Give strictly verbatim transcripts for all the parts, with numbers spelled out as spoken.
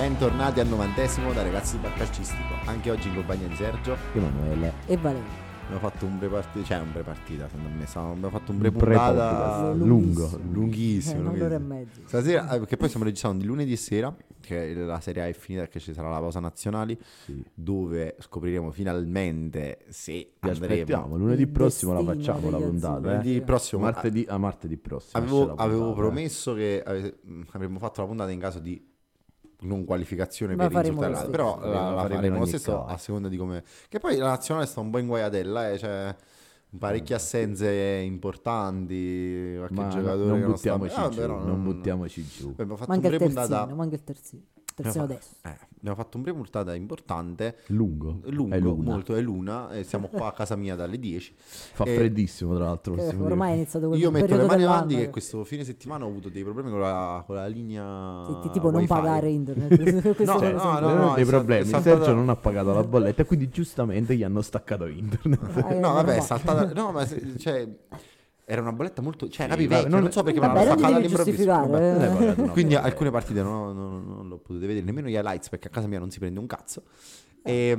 Bentornati al novantesimo da Ragazzi di Bar Calcistico. Anche oggi in compagnia di Sergio, Emanuele e Valerio. Abbiamo fatto un pre-partita, cioè un pre-partita, secondo me, abbiamo fatto un un pre-puntata lungo, lunghissimo, eh, un'ora lunghissimo. e mezzo. Stasera, eh, perché poi stiamo registrando di lunedì sera, che la Serie A è finita perché ci sarà la pausa nazionali, sì. dove scopriremo finalmente se Vi andremo. aspettiamo, lunedì Il prossimo la destino facciamo la degli puntata, azzurri. eh. Lunedì prossimo, martedì, a martedì prossimo esce avevo, la avevo puntata, eh. promesso che ave- avremmo fatto la puntata in caso di non qualificazione Ma per faremo risultati, lo però stesso. la, La la faremo faremo in lo ogni stesso caso. a seconda di come, che poi la nazionale sta un po' in guaiatella, eh, cioè parecchie assenze importanti, qualche Ma giocatore non che non buttiamoci sta... Ah, giù, però non buttiamoci giù. Abbiamo fatto Manca un il pre-puntata terzino, manca il terzino. Terzino abbiamo, destro. fa- eh, abbiamo fatto un pre-puntata importante, Lungo, lungo, è l'una. molto, è l'una, e siamo qua a casa mia dalle dieci. Fa E freddissimo tra l'altro. Che possiamo ormai è dire. iniziato quel io metto le periodo mani dell'anno avanti che che- questo fine settimana ho avuto dei problemi con la, con la linea Sì, tipo non wifi. pagare internet. Queste No, cose no, sono- no, Avevano no, dei è stato- problemi, è stata- Sergio non ha pagato la bolletta e quindi giustamente gli hanno staccato internet. Ah, eh, No, vabbè, è normale. saltata. No, ma se- cioè, era una bolletta molto. Cioè, Sì, capi, vabbè, vecchia, non- non so perché me Vabbè, l'hanno non ti staccata devi all'improvviso. giustificare, Vabbè. Non hai pagato una Quindi bolletta. alcune partite non, non, non l'ho potute vedere, nemmeno gli highlights, perché a casa mia non si prende un cazzo. E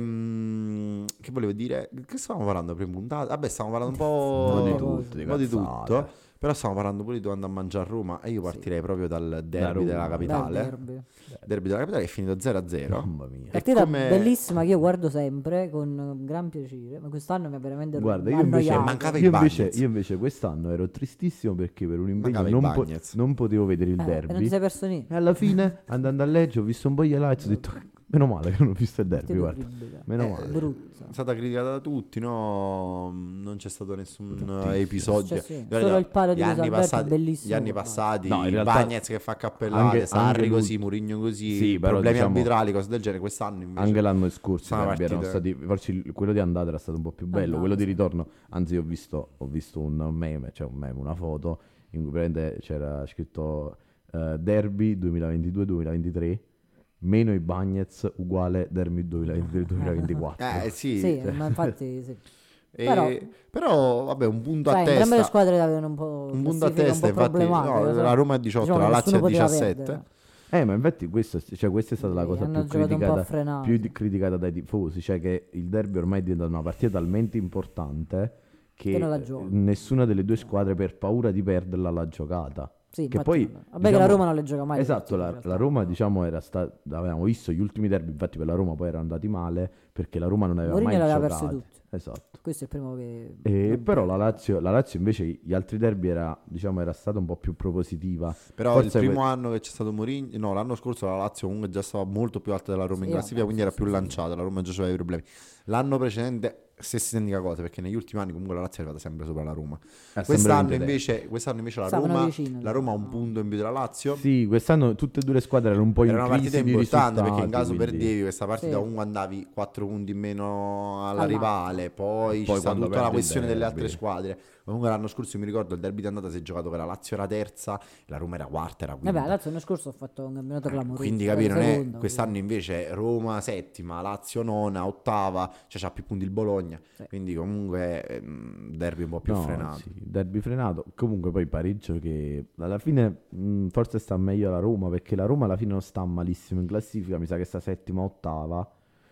mm, che volevo dire? Che stavamo parlando prima puntata? Vabbè, stavamo parlando un po' Un po' di Oh, tutto, un po' di cazzate. tutto. Però stavamo parlando pure di dove andare a mangiare a Roma. E io partirei proprio dal derby Roma, della dal capitale. Dal derby. Derby della capitale che è finito zero a zero. Mamma mia. Partita come- bellissima che io guardo sempre con gran piacere, ma quest'anno mi ha veramente Guarda, io invece, annoiato. mancava i io, invece, Bagnets. io invece quest'anno ero tristissimo perché per un impegno Mancava i non, po- Bagnets. non potevo vedere il Eh, e non derby. ti sei perso niente. E alla fine, andando a leggere, ho visto un po' gli highlights, ho detto, meno male che non ho visto il derby, Partita guarda. orribile. Meno Eh, male. Brutta. È stata criticata da tutti, no? Non c'è stato nessun Bruttissimo. episodio. Cioè, sì, Guarda, solo il palo gli di anni Luis Alberto passati, bellissimo, Gli anni ma- passati, No, in realtà- Bagnez che fa cappellate, anche- Sarri anche così, lui- Mourinho così, Sì, però problemi diciamo- arbitrali, cose del genere. Quest'anno invece Anche l'anno scorso sono i derby erano partite- stati, forse il- quello di andata era stato un po' più bello, no, quello di sì. ritorno, anzi ho visto, ho visto un meme, cioè un meme, una foto in cui praticamente c'era scritto eh, derby duemilaventidue duemilaventitré meno i Bagnets uguale derby duemilaventidue duemilaventiquattro. Eh sì, Sì, cioè, ma infatti sì. e- però- però vabbè, un punto Cioè, a entrambe le testa. squadre avevano un po' Un punto a classifiche testa, un po' infatti, problematiche, no, cioè, la Roma è diciotto, diciamo la che Lazio è nessuno poteva diciassette. perdere. Eh, ma infatti questo, cioè, questa è stata la Sì, cosa hanno più giocato un po' criticata, frenato. più di- criticata dai tifosi, cioè che il derby ormai è diventato una partita talmente importante che, Che non la gioca. nessuna delle due squadre per paura di perderla l'ha giocata. Sì, che infatti, poi, vabbè che diciamo- la Roma non le gioca mai. le Esatto, partite, la, in realtà. la Roma diciamo era stata, avevamo visto gli ultimi derby, infatti per la Roma poi erano andati male perché la Roma non aveva Mourinho mai le aveva giocato. perse tutte. Esatto. Questo è il primo che... E non però perde. la Lazio, la Lazio invece gli altri derby era, diciamo, era stata un po' più propositiva. Però Forse il primo que- anno che c'è stato Mourinho, no, l'anno scorso la Lazio comunque già stava molto più alta della Roma in Sì, classifica, vabbè, quindi sì, era più sì, sì. lanciata, la Roma già aveva i problemi. L'anno precedente stessa identica cosa, perché negli ultimi anni comunque la Lazio è arrivata sempre sopra la Roma. è sempre Quest'anno vinto invece, quest'anno invece la Stavano Roma, vicino, la Roma ha un no. punto in più della Lazio. Sì, quest'anno tutte e due le squadre erano un po' in Era una crisi partita di importante perché in risultati, caso quindi- perdevi questa partita Sì. comunque andavi quattro punti in meno alla All'altro. rivale, poi, Poi c'è stata quando tutta la perdi il questione delle derby. altre squadre. Comunque l'anno scorso mi ricordo il derby di andata si è giocato che la Lazio era terza, la Roma era quarta, era quinta. Vabbè, Lazio l'anno scorso ha fatto un campionato clamoroso. Quindi era capire, non è seconda, quest'anno invece Roma settima, Lazio nona, ottava, cioè c'ha più punti il Bologna. Sì. Quindi comunque ehm, derby un po' più No, frenato. sì, derby frenato. Comunque poi pareggio che alla fine mh, forse sta meglio la Roma perché la Roma alla fine non sta malissimo in classifica, mi sa che sta settima ottava.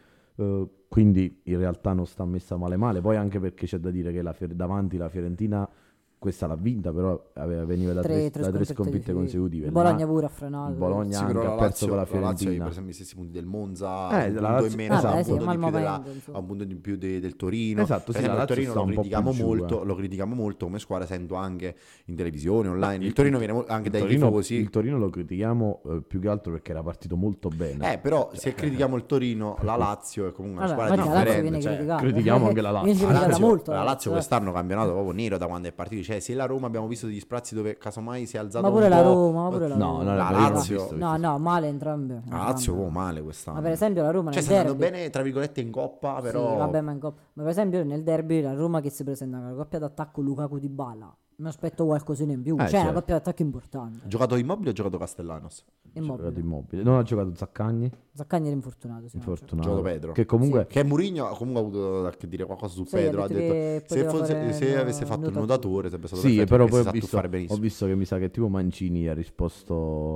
Eh, quindi in realtà non sta messa male male. Poi anche perché c'è da dire che la Fior- davanti la Fiorentina questa l'ha vinta, però aveva- veniva da tre, Tre, da tre sconfitte sconfitte di fila. consecutive. Il Là- Bologna pure ha frenato. il Bologna Sì, anche però ha la perso Lazio, con la la Lazio ha Fiorentina. per esempio gli stessi punti del Monza, Eh, un la punto Lazio- in meno, esatto. ha un Vabbè, sì, punto ma di al più, della- momento, insomma. ha un punto di più de- del Torino. Esatto, sì, Per esempio, la il Lazio Torino sta lo un po' più critichiamo giù, molto, eh. lo critichiamo molto come squadra, sento anche in televisione, online. Il, il- Torino viene mo- anche Il dai Torino, tifosi. il Torino lo critichiamo eh, più che altro perché era partito molto bene. Eh, però se critichiamo il Torino, la Lazio è comunque una Vabbè, squadra ma la Lazio differente. viene cioè, criticata. critichiamo anche la Lazio. Viene La criticata Lazio, molto. la Lazio eh. quest'anno campionato proprio nero da quando è partito. Cioè, se la Roma abbiamo visto degli sprazzi dove casomai si è alzato Ma pure un la po'. Roma, ma pure la No, Roma. no, La io non l'ho Lazio- visto, No, no, male entrambe. La entrambe. Lazio proprio male quest'anno. Ma per esempio la Roma Cioè, nel sta andando derby... bene, tra virgolette, in coppa, Sì, però. vabbè, ma, in coppa- ma per esempio nel derby la Roma che si presenta con la coppia d'attacco Lukaku Di Bala. Mi aspetto qualcosina in più. Eh, cioè, certo. una coppia d'attacco importante. Ha giocato Immobile o ha giocato Castellanos? Ha giocato Immobile. Immobile. Non ha giocato Zaccagni, Zaccagni era infortunato. Sì, infortunato. Giocato Pedro. Che comunque Che Mourinho ha comunque avuto da che dire qualcosa su Sì, Pedro. ha Ha detto detto che se, poteva fosse- fare se il avesse fatto il nuotatore. nuotatore sarebbe stato sì, perfetto, però perché poi si ho sa tu visto, fare ho benissimo. visto che mi sa che tipo Mancini ha risposto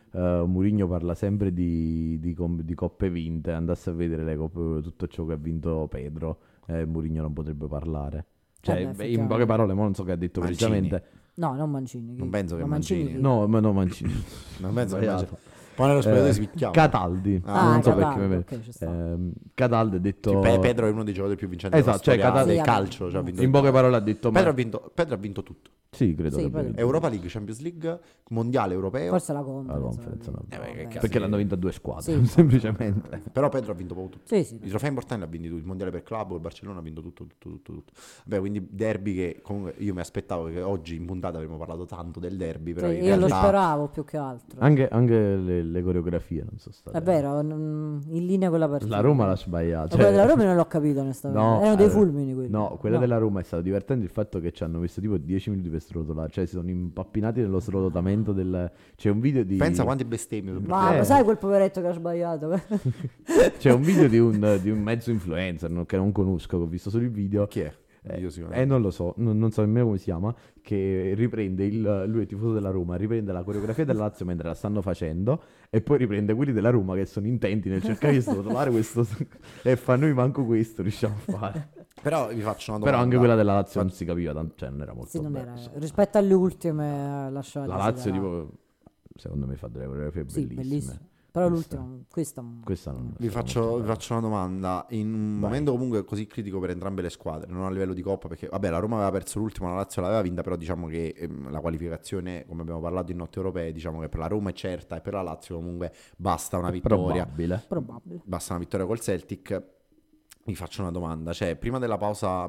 uh, Mourinho parla sempre di, di, com- di coppe vinte, andasse a vedere le coppe, tutto ciò che ha vinto Pedro, eh, Mourinho non potrebbe parlare. Cioè, Eh beh, beh, in effettivamente. poche parole, mo non so che ha detto Mancini. precisamente. No, non Mancini. Non chi? penso che Ma Mancini. chi? No, ma no, Mancini. Non penso che Sbagliato. Mancini. Poi nello spogliatoio Eh, si picchiava. Cataldi, Ah, non so Cataldi, perché mi ok, ci sta. ehm, Cataldi ha detto Sì, Pe- Pedro è uno dei giocatori più vincenti Esatto, della cioè, storia Cataldi- del Sì, calcio. Cioè, ha vinto in tutto. poche parole ha detto Pedro ma... ha vinto, Pedro ha vinto tutto. Sì, credo Sì, che poi- abbia vinto. Europa League, Champions League, mondiale europeo. Forse la La conference. conference, no. Eh, beh, che Vabbè. cazzo. Perché l'hanno vinta due squadre, Sì. semplicemente. Però Pedro ha vinto proprio tutto. Sì, sì. I trofei importanti l'ha vinti tutti. Il mondiale per club, il Barcellona ha vinto tutto, tutto, tutto, tutto. Vabbè, quindi derby che comunque io mi aspettavo che oggi in puntata avremmo parlato tanto del derby, però Sì, in io lo realtà speravo più che altro. Anche, anche le, le coreografie non sono state... È vero, non- in linea con la partita. La Roma l'ha sbagliata. Ma cioè- quella della Roma non l'ho capito onestamente. No, Erano dei eh, fulmini quelli. No, quella della Roma è stato divertente il fatto che ci hanno messo tipo dieci minuti per srotolare, cioè si sono impappinati nello srotolamento del... C'è un video di... pensa quante bestemmie sono Ma Eh. lo sai quel poveretto che ha sbagliato? C'è un video di un, di un mezzo influencer no, che non conosco, che ho visto solo il video. Chi è? Eh, Io eh, sicuramente. non lo so, non, non so nemmeno come si chiama, che riprende il, lui è tifoso della Roma, riprende la coreografia della Lazio mentre la stanno facendo e poi riprende quelli della Roma che sono intenti nel cercare di srotolare questo e fa noi manco questo riusciamo a fare. Però vi faccio una domanda. Però anche quella della Lazio non si capiva tanto, cioè non era molto Sì, non bella, era. insomma. Rispetto alle ultime eh, lasciate. La Lazio tipo secondo me fa delle coreografie Sì, bellissime. bellissimo. Però Questa- l'ultima, questa... Questa non Vi è stata faccio, molto vi bella. faccio una domanda. In un Vai. momento comunque così critico per entrambe le squadre, non a livello di coppa, perché vabbè, la Roma aveva perso l'ultima, la Lazio l'aveva vinta, però diciamo che ehm, la qualificazione, come abbiamo parlato in notte europee, diciamo che per la Roma è certa e per la Lazio comunque basta una vittoria. Probabile. Probabile. Basta una vittoria col Celtic. Vi faccio una domanda, cioè prima della pausa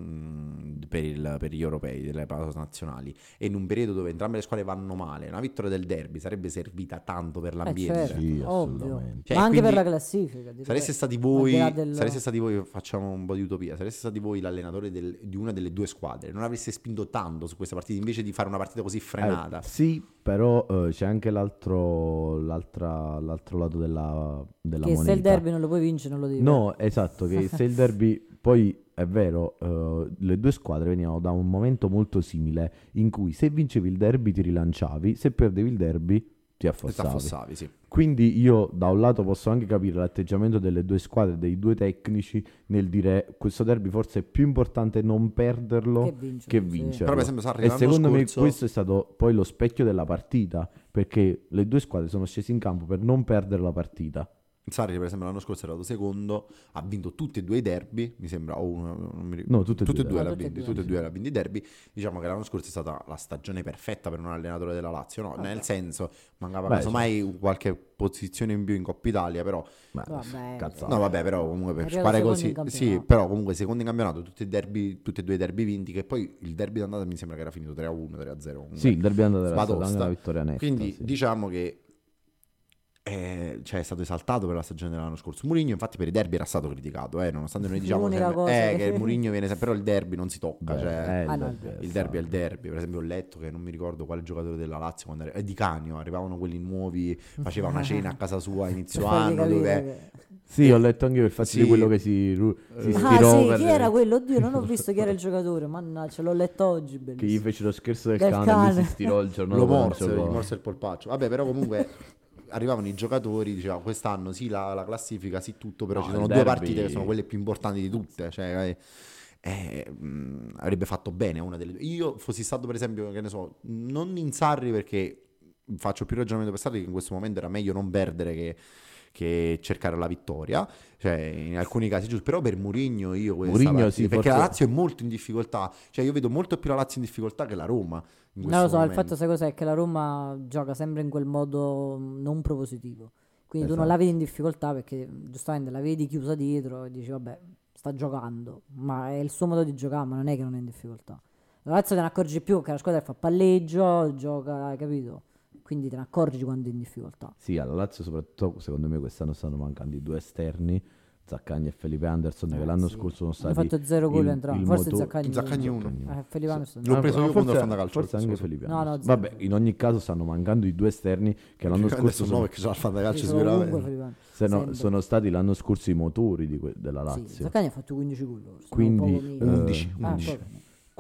mh, per, il- per gli europei, delle pause nazionali, e in un periodo dove entrambe le squadre vanno male, una vittoria del derby sarebbe servita tanto per Eh, l'ambiente. certo, Sì, ovvio. assolutamente. Cioè, Ma anche per quindi la classifica. direi. Sareste stati Al voi, di là del- sareste stati voi, facciamo un po' di utopia, sareste stati voi l'allenatore del- di una delle due squadre, non avreste spinto tanto su questa partita invece di fare una partita così frenata. Eh, sì, però eh, c'è anche l'altro, l'altra, l'altro lato della, della Che moneta. se il derby non lo puoi vincere, non lo devi. No, esatto, che se il derby, poi è vero, eh, le due squadre venivano da un momento molto simile in cui se vincevi il derby ti rilanciavi, se perdevi il derby ti Ti affossavi. affossavi, sì. Quindi io da un lato posso anche capire l'atteggiamento delle due squadre, dei due tecnici nel dire questo derby forse è più importante non perderlo Che vincere, che sì. vincere. Però per esempio Sarri E l'anno secondo me scorso- questo è stato poi lo specchio della partita, perché le due squadre sono scese in campo per non perdere la partita. Sarri per esempio l'anno scorso è arrivato secondo, ha vinto tutti e due i derby, mi sembra, o uno, non mi ricordo. No, tutte e tutti e due. due No, l'ha tutti e vinti, due, tutti e sì. due l'ha vinti i derby. Diciamo che l'anno scorso è stata la stagione perfetta per un allenatore della Lazio, no? Nel senso, mancava Beh, casomai qualche posizione in più in Coppa Italia, però Ma Vabbè, cazzate. no, vabbè, però comunque per Arrivato squadre secondo così, in sì, campionato. però comunque secondo in campionato, tutti i derby, tutti e due i derby vinti, che poi il derby d'andata mi sembra che era finito tre a uno, tre a zero. comunque. Sì, il derby è andato era stata Sbatosta. anche una vittoria netta. Quindi sì. diciamo che eh, cioè, è stato esaltato per la stagione dell'anno scorso. Mourinho infatti per i derby era stato criticato, eh, nonostante noi diciamo L'unica sempre, cosa eh, che- che Mourinho viene sempre, però il derby non si tocca, Beh, cioè, eh, Ah, no, derby è il derby è il stato- derby. Per esempio ho letto che non mi ricordo quale giocatore della Lazio quando era, eh, Di Canio, arrivavano quelli nuovi, faceva una cena a casa sua a inizio Per fargli anno capire dove che- Sì, ho letto anche io il fatto Sì. di quello che si, ru- si Ah, Ah stirò sì, per chi era quello? Oddio, non ho visto chi era il giocatore. Mannaggia, l'ho letto oggi. che gli Bellissimo. fece lo scherzo del, Del cane, e lui cane. si stirò il giorno lo dopo non morse, giocò. gli morse il polpaccio. Vabbè, però comunque arrivavano i giocatori, diceva quest'anno sì la, la classifica, sì tutto, però No, ci sono il due derby- partite che sono quelle più importanti di tutte, cioè eh, eh, mh, avrebbe fatto bene a una delle due. Io fossi stato per esempio, che ne so, non in Sarri perché faccio più ragionamento per Sarri che in questo momento era meglio non perdere che, che cercare la vittoria, cioè in alcuni casi giusto, però per Mourinho io questa Mourinho, partita- sì, perché forse- la Lazio è molto in difficoltà, cioè io vedo molto più la Lazio in difficoltà che la Roma in Non lo so, il momento. fatto sai cos'è? È che la Roma gioca sempre in quel modo non propositivo. Quindi tu non Esatto. la vedi in difficoltà perché giustamente la vedi chiusa dietro e dici vabbè, sta giocando, ma è il suo modo di giocare, ma non è che non è in difficoltà. La Lazio te ne accorgi più che la squadra fa palleggio, gioca, hai capito? Quindi te ne accorgi quando è in difficoltà. Sì, alla Lazio soprattutto secondo me quest'anno stanno mancando i due esterni, Zaccagni e Felipe Anderson, che Eh, l'anno sì. scorso sono Hanno stati fatto zero gol il- entrambi. il Forse moto- Zaccagni. Zaccagni uno. Eh, Felipe Anderson. L'ho no. preso io forse, quando al fantacalcio, forse anche scusa. Felipe No, no, Anderson. zero. Vabbè, in ogni caso stanno mancando i due esterni che l'anno Adesso scorso no sono, perché c'è il fantacalcio Sì, sono ovunque sicuramente. Felipe Anderson. se no- Sempre. sono stati l'anno scorso i motori di que- della Sì, Lazio. Zaccagni ha fatto quindici gol. forse, Quindi, no, poco meno. eh, undici, Ah, undici. poco meno.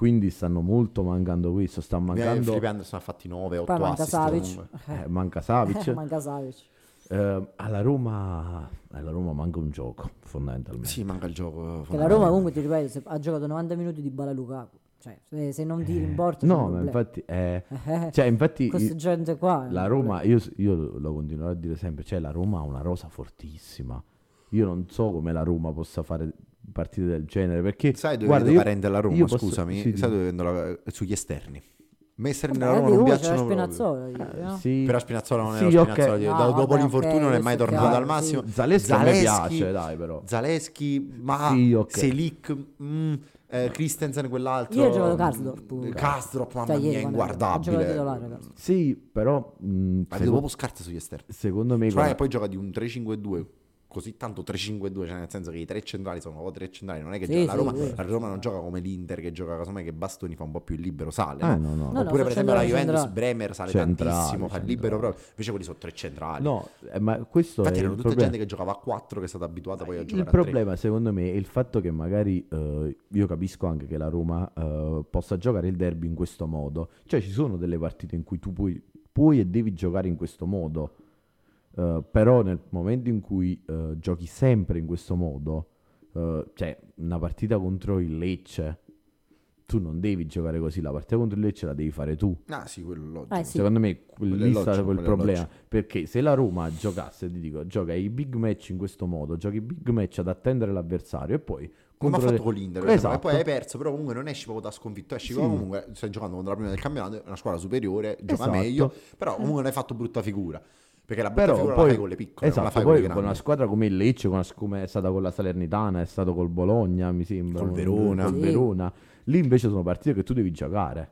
quindi stanno molto mancando questo, sta mancando, Felipe Anderson ha fatti nove, Poi otto manca assist Savic. comunque. eh, manca Savic. manca Savic. Eh, alla Roma alla Roma manca un gioco fondamentalmente. Sì, manca il gioco. Che la Roma comunque, ti ripeto, se- ha giocato novanta minuti di Bala Lukaku. Cioè, se, se non tiri in porta c'è No, un ma problema. infatti eh, Eh, cioè infatti questa i- gente qua è la un Roma, io, io lo continuerò a dire sempre, cioè la Roma ha una rosa fortissima. Io non so come la Roma possa fare partite del genere, perché Sai dove guarda, vedo io- parente alla Roma, io posso- scusami? sì, Sai sì. dove vedo la- sugli esterni. A me esterni problema. della Vabbè, Roma non uno c'era piacciono proprio. Spinazzola, dici, no? Sì. Però Spinazzola non è Sì, lo ok. Spinazzola di- No, da- dopo vabbè, l'infortunio ok, non è mai questo è tornato chiaro, al massimo. sì. Zaleschi non mi piace, dai, però. Zaleschi, ma Sì, ok. Selic, mm, eh, Christensen quell'altro. Io ho giocato Karsdorp, pure. Karsdorp, mamma Cioè, mia, ieri quando ha giocato inguardabile. titolare, Karsdorp. Sì, però mh, Ma vedo secondo, proprio scarse sugli esterni. secondo me Cioè, guarda- poi gioca di un tre cinque due, così tanto tre cinque due, cioè nel senso che i tre centrali sono proprio tre centrali, non è che Sì, gioca la sì, Roma, sì. la Roma non gioca come l'Inter che gioca casomai che Bastoni fa un po' più il libero, sale, Ah, no? no, no. No, no, Oppure sono per esempio la centrali, Juventus centrali. Bremer sale Centrali, tantissimo, fa il libero centrali. proprio, invece quelli sono tre centrali. No, eh, ma questo Infatti è erano il tutta problema. gente che giocava a quattro che è stata abituata poi a Il giocare a tre. problema secondo me è il fatto che magari eh, io capisco anche che la Roma eh, possa giocare il derby in questo modo. Cioè ci sono delle partite in cui tu puoi, puoi e devi giocare in questo modo. Eh, però nel momento in cui eh, giochi sempre in questo modo, eh, cioè una partita contro il Lecce, tu non devi giocare così, la partita contro il Lecce la devi fare tu. Ah sì, quello è logico. Eh, sì. Secondo me Quello è lì logico, sta quel quello è problema. logico. Perché se la Roma giocasse, ti dico, gioca i big match in questo modo, giochi i big match ad attendere l'avversario e poi Come ha contro fatto le- con l'Inter, per esempio, Esatto. e poi hai perso, però comunque non esci proprio da sconfitto, esci Sì. comunque, stai giocando contro la prima del campionato, è una squadra superiore, gioca Esatto. meglio, però comunque non hai fatto brutta figura, perché la brutta Però figura poi, la fai con le piccole, non la esatto, fai con poi le con grandi. una squadra come il Lecce, con una- come è stata con la Salernitana, è stato col Bologna, mi sembra. Col con- Verona. col Sì. Verona. Lì invece sono partite che tu devi giocare.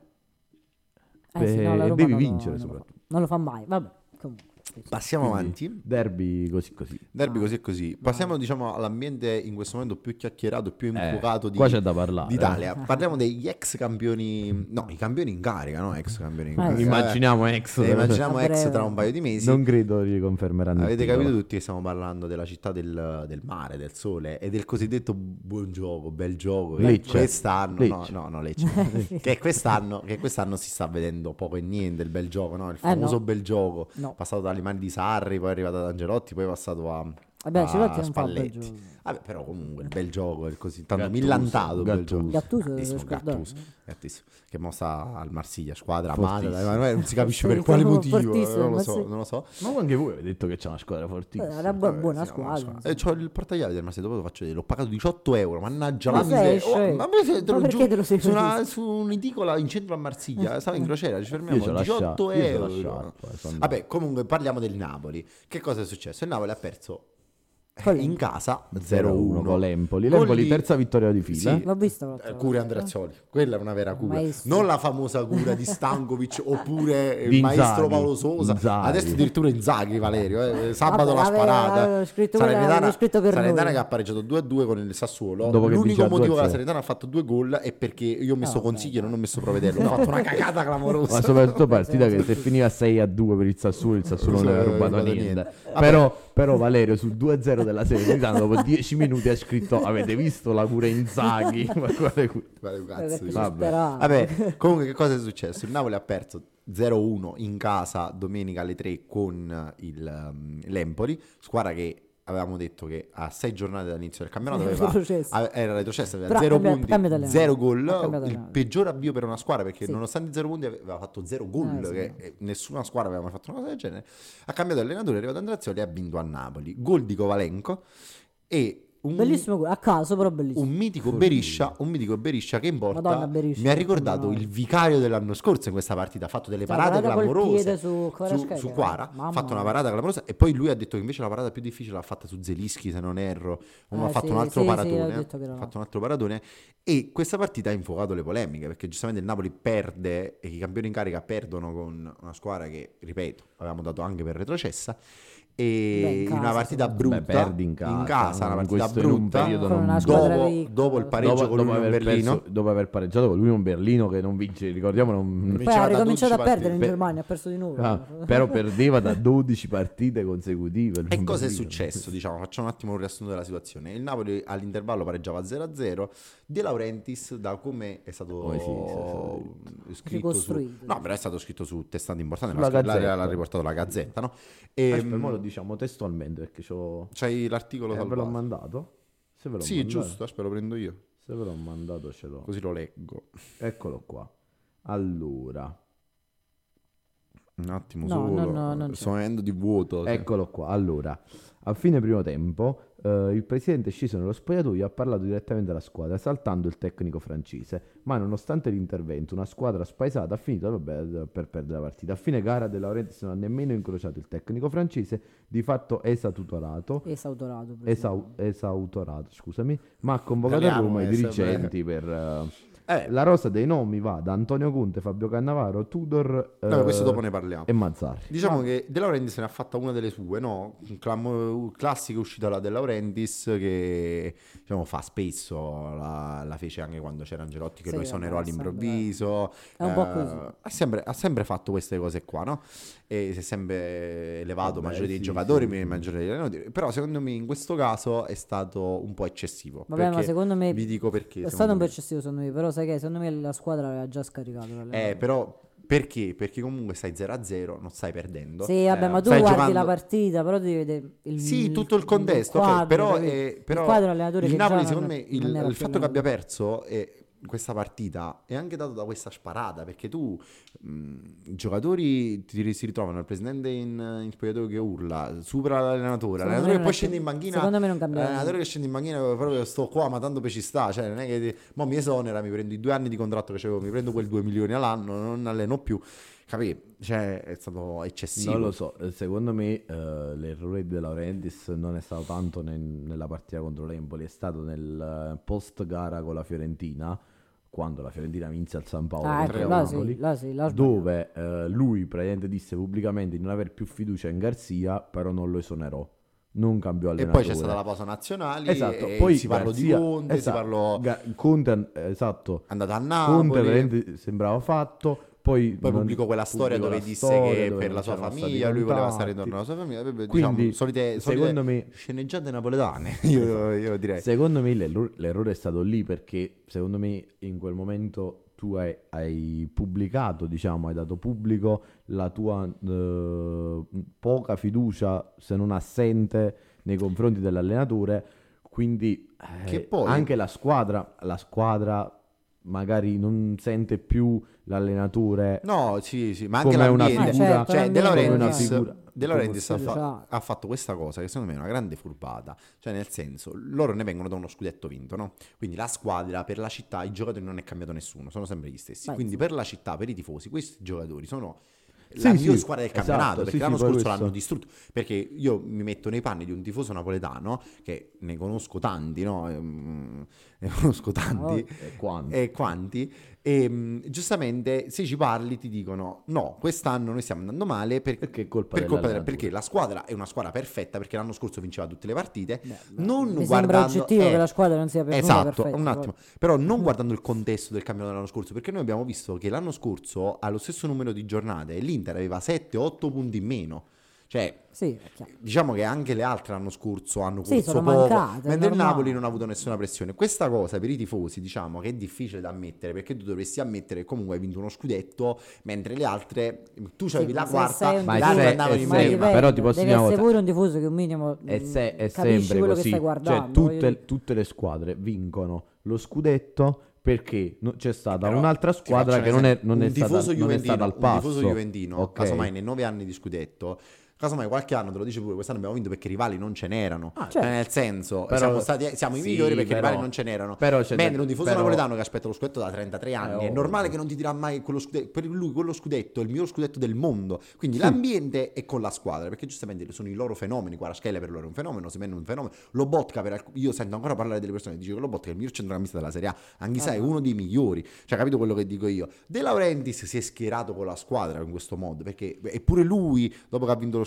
Eh sì, no, la e Roma devi non lo- vincere non lo fa. soprattutto. Non lo fa mai, vabbè, comunque. Passiamo Quindi, avanti. Derby così così. Derby Ah. così e così. Passiamo diciamo all'ambiente in questo momento più chiacchierato e più infuocato di, qua c'è da parlare, d'Italia. Parliamo degli ex campioni, no, i campioni in carica, no? Ex campioni in Eh, carica. sì. Immaginiamo ex. Eh, immaginiamo A ex breve. tra un paio di mesi. Non credo riconfermeranno il Avete titolo. capito tutti che stiamo parlando della città del, del mare, del sole e del cosiddetto buon gioco, bel gioco. che Lecce. Quest'anno, Lecce. no, no, no, Lecce. che, quest'anno, che quest'anno si sta vedendo poco e niente il bel gioco, no? Il famoso no. bel gioco. No. Passato dalle mani di Sarri, poi è arrivato ad Angelotti, poi è passato a. Vabbè, a Ancelotti non fa un bel Spalletti. gioco. Vabbè, però comunque il bel gioco è così tanto Gattuso, millantato il bel Gattuso. gioco. Gattuso, Gattissimo, devo scordare. Gattuso, Gattissimo. Che mo sta al Marsiglia, squadra amata, Fortissimo. dai, ma non si capisce Sì, per quale proprio motivo, fortissimo, non lo ma so, sì. non lo so. Ma anche voi avete detto che c'è una squadra Eh, fortissima. Era bu- buona Vabbè, sì, squadra. E c'ho il portachiavi del Marsiglia, dopo lo faccio vedere. L'ho pagato diciotto euro. Mannaggia Ma la sei miseria. Oh, scemo? ma me se te Ma lo perché giuro, te lo sei su, una, preso? su un'edicola in centro a Marsiglia. Stavo in crociera, ci Io fermiamo. c'ho la diciotto sciarpa, io c'ho la euro. sciarpa, sono andato. Vabbè, comunque parliamo del Napoli. Che cosa è successo? Il Napoli ha perso eh, Con in l'Empoli. casa zero a uno zero uno con l'Empoli. Gol L'Empoli di- terza vittoria di fila. Sì. L'ho visto l'altra Eh, volta. Cura Andreazzoli, quella è una vera cura, Maestro. non la famosa cura di Stankovic oppure il Di maestro Inzaghi. Paolo Sosa. Inzaghi. Adesso addirittura Inzaghi, Valerio. eh. Sabato Vabbè, la aveva- sparata. aveva scritto quella- Salernitana, avevo scritto per Salernitana noi. che ha pareggiato due a due con il Sassuolo. Dopo che L'unico vinceva motivo che la due a zero. Salernitana ha fatto due gol è perché io ho messo vabbè, Consiglio e non ho messo Provvederlo. Ho fatto una cagata clamorosa. Ma soprattutto partita che se finiva sei a due per il Sassuolo, il Sassuolo non Non aveva aveva rubato rubato niente. niente. Però, però Valerio sul due a zero della Salernitana dopo dieci minuti ha scritto: avete visto la cura Inzaghi? Ma quale cu- Guarda che Eh, cazzo perché di- ci Vabbè. speravo. Vabbè, comunque che cosa è successo? Il Napoli ha perso zero a uno in casa domenica alle tre con il, um, l'Empoli, squadra che avevamo detto che a sei giornate dall'inizio del campionato Era aveva, retrocessa. ave- era retrocessa, aveva Però zero cambia- punti, cambia allenatore. zero Ha gol, cambiato il allenatore. peggior avvio per una squadra perché Sì. nonostante zero punti aveva fatto zero gol, Eh, sì. che eh, nessuna squadra aveva mai fatto una cosa del genere. Ha cambiato allenatore, è arrivato Andreazzoli e ha vinto a Napoli. Gol di Kovalenko e un Bellissimo gol, a caso però bellissimo. un mitico Beriscia, un mitico Beriscia che in porta Madonna, Beriscia, mi ha ricordato no. il vicario dell'anno scorso in questa partita, ha fatto delle Cioè, parate parata col clamorose piede su su, Kvaratskhelia, su Quara, ha mamma fatto una mia. parata clamorosa e poi lui ha detto che invece la parata più difficile l'ha fatta su Zelischi se non erro, uno Eh, ha fatto sì, un altro sì, sì, paratone, ho detto che ha era fatto un altro paratone e questa partita ha infuocato le polemiche perché giustamente il Napoli perde e i campioni in carica perdono con una squadra che, ripeto, avevamo dato anche per retrocessa e Beh, in in casa, una partita soprattutto. brutta, Beh, perdi in casa, in casa, una in partita questo- in un brutta, periodo Con non- una squadra dopo, piccola. dopo il pareggio dopo, con dopo l'Union aver Berlino. perso- dopo aver pareggiato con l'Union Berlino che non vince, ricordiamo non, Poi Vinceva ha da ricominciato a dodici perdere in partite. Germania, ha perso di nuovo. ah, però perdeva da dodici partite consecutive. E l'Union cosa è Berlino. successo? Diciamo, facciamo un attimo un riassunto della situazione. Il Napoli all'intervallo pareggiava zero a zero. De Laurentiis, da come è stato Come si- scritto su, Ricostruito. no, però è stato scritto su testate importanti. Sulla L'ha, l'ha- Gazzetta. l'ha riportato la Gazzetta, no? E, Aspetta, mo lo diciamo testualmente perché c'ho... c'hai l'articolo eh, ve l'ho salvato. mandato? Se ve l'ho Sì, mandato. giusto, aspetta, lo prendo io. Se ve l'ho mandato ce l'ho. Così lo leggo. Eccolo qua. Allora, Un attimo No, solo. no, no, non c'è. Sto venendo di vuoto. eccolo qua. Allora, a fine primo tempo, eh, il presidente è sceso nello spogliatoio e ha parlato direttamente alla squadra, esaltando il tecnico francese. Ma nonostante l'intervento, una squadra spaesata ha finito vabbè, per perdere la partita. A fine gara De Laurentiis non ha nemmeno incrociato il tecnico francese, di fatto esautorato. Esautorato. Esau- esautorato, scusami, ma ha convocato a Italiano, Roma i eh, dirigenti per... eh, Eh, la rosa dei nomi va da Antonio Conte, Fabio Cannavaro, Tudor no, eh, questo dopo ne parliamo. e Mazzarri. Diciamo che De Laurentiis se ne ha fatta una delle sue, no? Un clam- classica uscita da De Laurentiis che diciamo fa spesso, la, la fece anche quando c'era Angelotti che Sì, lo esonerò vabbè, all'improvviso. È un po' Eh, così. Ha sempre, ha sempre fatto queste cose qua, no? E si è sempre elevato Vabbè, maggiore dei sì, giocatori, sì. maggiore degli allenatori. Però secondo me in questo caso è stato un po' eccessivo. Vabbè, ma perché- secondo me vi dico perché. è secondo stato un po' me. eccessivo secondo me, però sai che secondo me la squadra aveva già scaricato l'allenatore. Eh, però perché? Perché comunque stai zero a zero, non stai perdendo. Sì, vabbè, Eh, ma tu stai guardi giocando- la partita, però devi vedere il Sì, tutto il contesto, ok, quadro, però, capito? eh, però il quadro allenatore il che Napoli già secondo non- me il, non era il più fatto che abbia allenatore. perso eh, questa partita è anche dato da questa sparata, perché tu mh, i giocatori ti, si ritrovano il presidente in, in spogliatoio che urla, supera l'allenatore, Secondo l'allenatore me che non poi è scende più- in panchina, secondo me non cambia l'allenatore niente. che scende in panchina proprio sto qua ma tanto per ci sta, cioè non è che ti- mo mi esonera, mi prendo i due anni di contratto che c'avevo, mi prendo quel due milioni all'anno, non alleno più, capì? Cioè è stato eccessivo. Non lo so, eh, secondo me eh, l'errore di De Laurentiis non è stato tanto nel- nella partita contro l'Empoli, è stato nel eh, post gara con la Fiorentina, quando la Fiorentina vinse al San Paolo Ah, contro ecco, il là Napoli, sì, là sì, là ho sbagliato. dove eh, lui praticamente disse pubblicamente di non aver più fiducia in Garzia, però non lo esonerò, non cambiò E allenatore. poi c'è stata la pausa nazionali Esatto, e poi si parlò Garzia- di Conte, esatto, si parlò Ga- Conte, esatto, è andato a Conte Napoli. veramente sembrava fatto. Poi, Poi non- pubblicò quella storia pubblicò dove la disse storia che dove per non la sua c'erano stati famiglia lui voleva stare contatti. intorno alla sua famiglia. Vabbè, Quindi, diciamo, solite, solite secondo me- sceneggiate napoletane, io, io direi. Secondo me l'errore, l'errore è stato lì perché secondo me in quel momento tu hai, hai pubblicato, diciamo, hai dato pubblico la tua eh, poca fiducia, se non assente, nei confronti dell'allenatore. Quindi eh, Che poi- anche la squadra, la squadra magari non sente più l'allenatore No, sì, sì, ma anche come una l'ambiente. figura, certo, Cioè, De l'ambiente, come una Laurentiis, figura. De Laurentiis ha, come fa- fiducia. ha fatto questa cosa che secondo me è una grande furbata. Cioè, nel senso, loro ne vengono da uno scudetto vinto, no? Quindi la squadra, per la città, i giocatori non è cambiato nessuno, sono sempre gli stessi. Beh, Quindi sì. per la città, per i tifosi, questi giocatori sono Sì, la sì, miglior squadra del esatto, campionato, sì, perché sì, l'anno poi scorso questo- l'hanno distrutto. Perché io mi metto nei panni di un tifoso napoletano, che ne conosco tanti, no? Ehm, Ne conosco tanti. E quanti? E quanti? E mh, giustamente se ci parli ti dicono no, quest'anno noi stiamo andando male per- Perché è colpa per colpa della- dell'allenatore. perché la squadra è una squadra perfetta, perché l'anno scorso vinceva tutte le partite, Beh, non mi sembra guardando oggettivo eh, che la squadra non sia per nulla esatto, perfetta, un però- attimo, però non guardando il contesto del campionato dell'anno scorso, perché noi abbiamo visto che l'anno scorso allo stesso numero di giornate l'Inter aveva sette otto punti in meno. Cioè, Sì, è chiaro. diciamo che anche le altre l'anno scorso hanno Sì, corso sono poco, mancate, è mentre il normale. Napoli non ha avuto nessuna pressione. Questa cosa per i tifosi, diciamo, che è difficile da ammettere, perché tu dovresti ammettere che comunque hai vinto uno scudetto, mentre le altre, tu Sì, c'avevi ma la se quarta, sei un Ma le è altre se- andavano è in se- prima. dipende, però ti posso devi dire una essere cosa. pure un tifoso che un minimo È, se- è mm, capisci sempre quello così. che stai Cioè, guardando. voglio dire. tutte, tutte le squadre vincono lo scudetto perché no- c'è stata Però un'altra ti squadra faccio che un non è, esempio. non è un stata, tifoso non è juventino, stata al un passo. tifoso juventino, Ok. casomai nei nove anni di scudetto, casomai qualche anno te lo dice pure, quest'anno abbiamo vinto perché i rivali non ce n'erano. Ah, Cioè, certo. nel senso, Però- siamo, stati, siamo i sì, migliori perché i però- rivali non ce n'erano. però c'è Mentre da- un tifoso però- napoletano che aspetta lo scudetto da trentatré anni, Eh, è ovvio. normale che non ti dirà mai quello scudetto. Per lui quello scudetto è il miglior scudetto del mondo. Quindi l'ambiente è con la squadra, perché giustamente sono i loro fenomeni. Kvaratskhelia per loro è un fenomeno, Osimhen è un fenomeno. Lobotka, per alc- io sento ancora parlare delle persone che dicono che Lobotka è il miglior centrocampista della Serie A, anche se è uno dei migliori. Cioè, capito quello che dico io? De Laurentiis si è schierato con la squadra in questo modo, perché eppure lui, dopo che ha vinto lo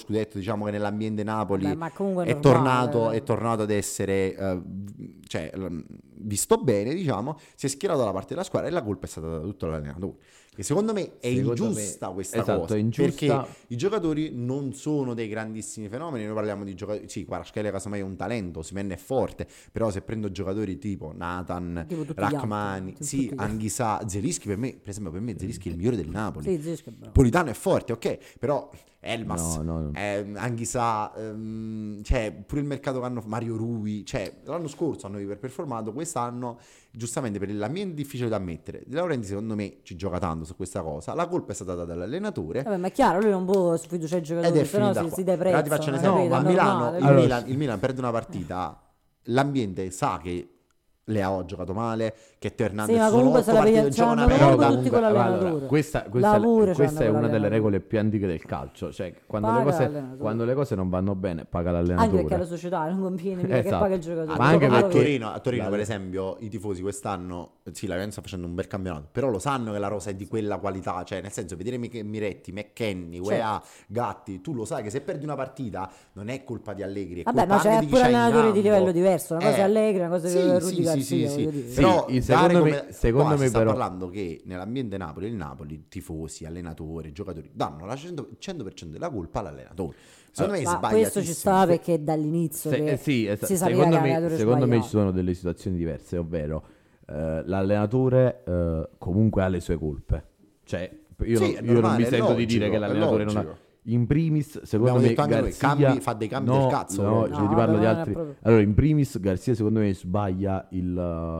scudetto, diciamo che nell'ambiente Napoli Beh, ma comunque è, normale, tornato, eh. è tornato ad essere eh, cioè, l- visto bene, diciamo, si è schierato dalla parte della squadra e la colpa è stata da tutto l'allenatore. Che secondo me è Secondo ingiusta me- questa esatto, cosa, è ingiusta. perché i giocatori non sono dei grandissimi fenomeni. Noi parliamo di giocatori, sì, Kvaratskhelia casomai è un talento, Osimhen è forte, però se prendo giocatori tipo Nathan, Tipo tutti gli altri, Rachmani, tipo sì, tutti gli altri. Anghissà, Zelinski, per me, per esempio per me Zelinski è il migliore del Napoli. Sì, Zisca è bravo. Politano è forte, ok, però Elmas, No, no, no. eh, Anghissà, ehm, cioè pure il mercato che hanno Mario Rui, cioè l'anno scorso hanno iperperformato, quest'anno giustamente per l'ambiente difficile da ammettere. De Laurenti secondo me ci gioca tanto su questa cosa, la colpa è stata data dall'allenatore Vabbè, ma è chiaro, lui non può sfiduciare i ed è giocatori, se no finita si, qua. si Però deprezza. ti faccio un ma esempio, capito? a È Milano, normale, il, lui- Milan, il Milan perde una partita, l'ambiente sa che Leao ha giocato male, che Teo Hernandez Sì, ma sono comunque otto se la partite, vedi- gioca una c'hanno Però comunque merda. tutti comunque, con allora, l'allenatore. questa, questa, La pure questa c'hanno è con una delle l'allenatore. regole più antiche del calcio, cioè quando, le Paga cose, l'allenatore. quando le cose non vanno bene paga Anche l'allenatore. perché la società non conviene mica che Esatto. paga il giocatore. Ma anche a perché- Torino, a Torino la- per esempio, i tifosi quest'anno, sì, la Juventus sta facendo un bel campionato, però lo sanno che la rosa è di quella qualità, cioè nel senso, vedere Mich- Miretti, McKennie, Certo. U E A, Gatti, tu lo sai che se perdi una partita non è colpa di Allegri, è Vabbè, colpa ma c'è anche di chi pure c'hai in allenatori di campo. livello diverso, una cosa Eh, è Allegri, una cosa sì, è sì, Rudy sì, Garcia, sì, sì. voglio dire. Sì, Però il- dare secondo come- me- secondo qua me si sta però- parlando che nell'ambiente Napoli, il Napoli, tifosi, allenatori, giocatori danno la cento cento per cento della colpa all'allenatore. Secondo me Ma sbaglia. questo ci sta perché dall'inizio Se- che eh, sì, esatto. si sapeva secondo che me, l'allenatore secondo me sbagliava. ci sono delle situazioni diverse, ovvero eh, l'allenatore eh, comunque ha le sue colpe. Cioè, io, Sì, non, è io non normale, mi è sento di logico, dire che è l'allenatore non ha... logico. In primis, secondo Abbiamo me detto anche noi, Garzia cambi- fa dei cambi no, del cazzo, no, proprio. cioè, ti No, parlo però di non è altri. proprio- Allora, in primis Garzia secondo me sbaglia il,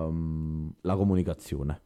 um, la comunicazione.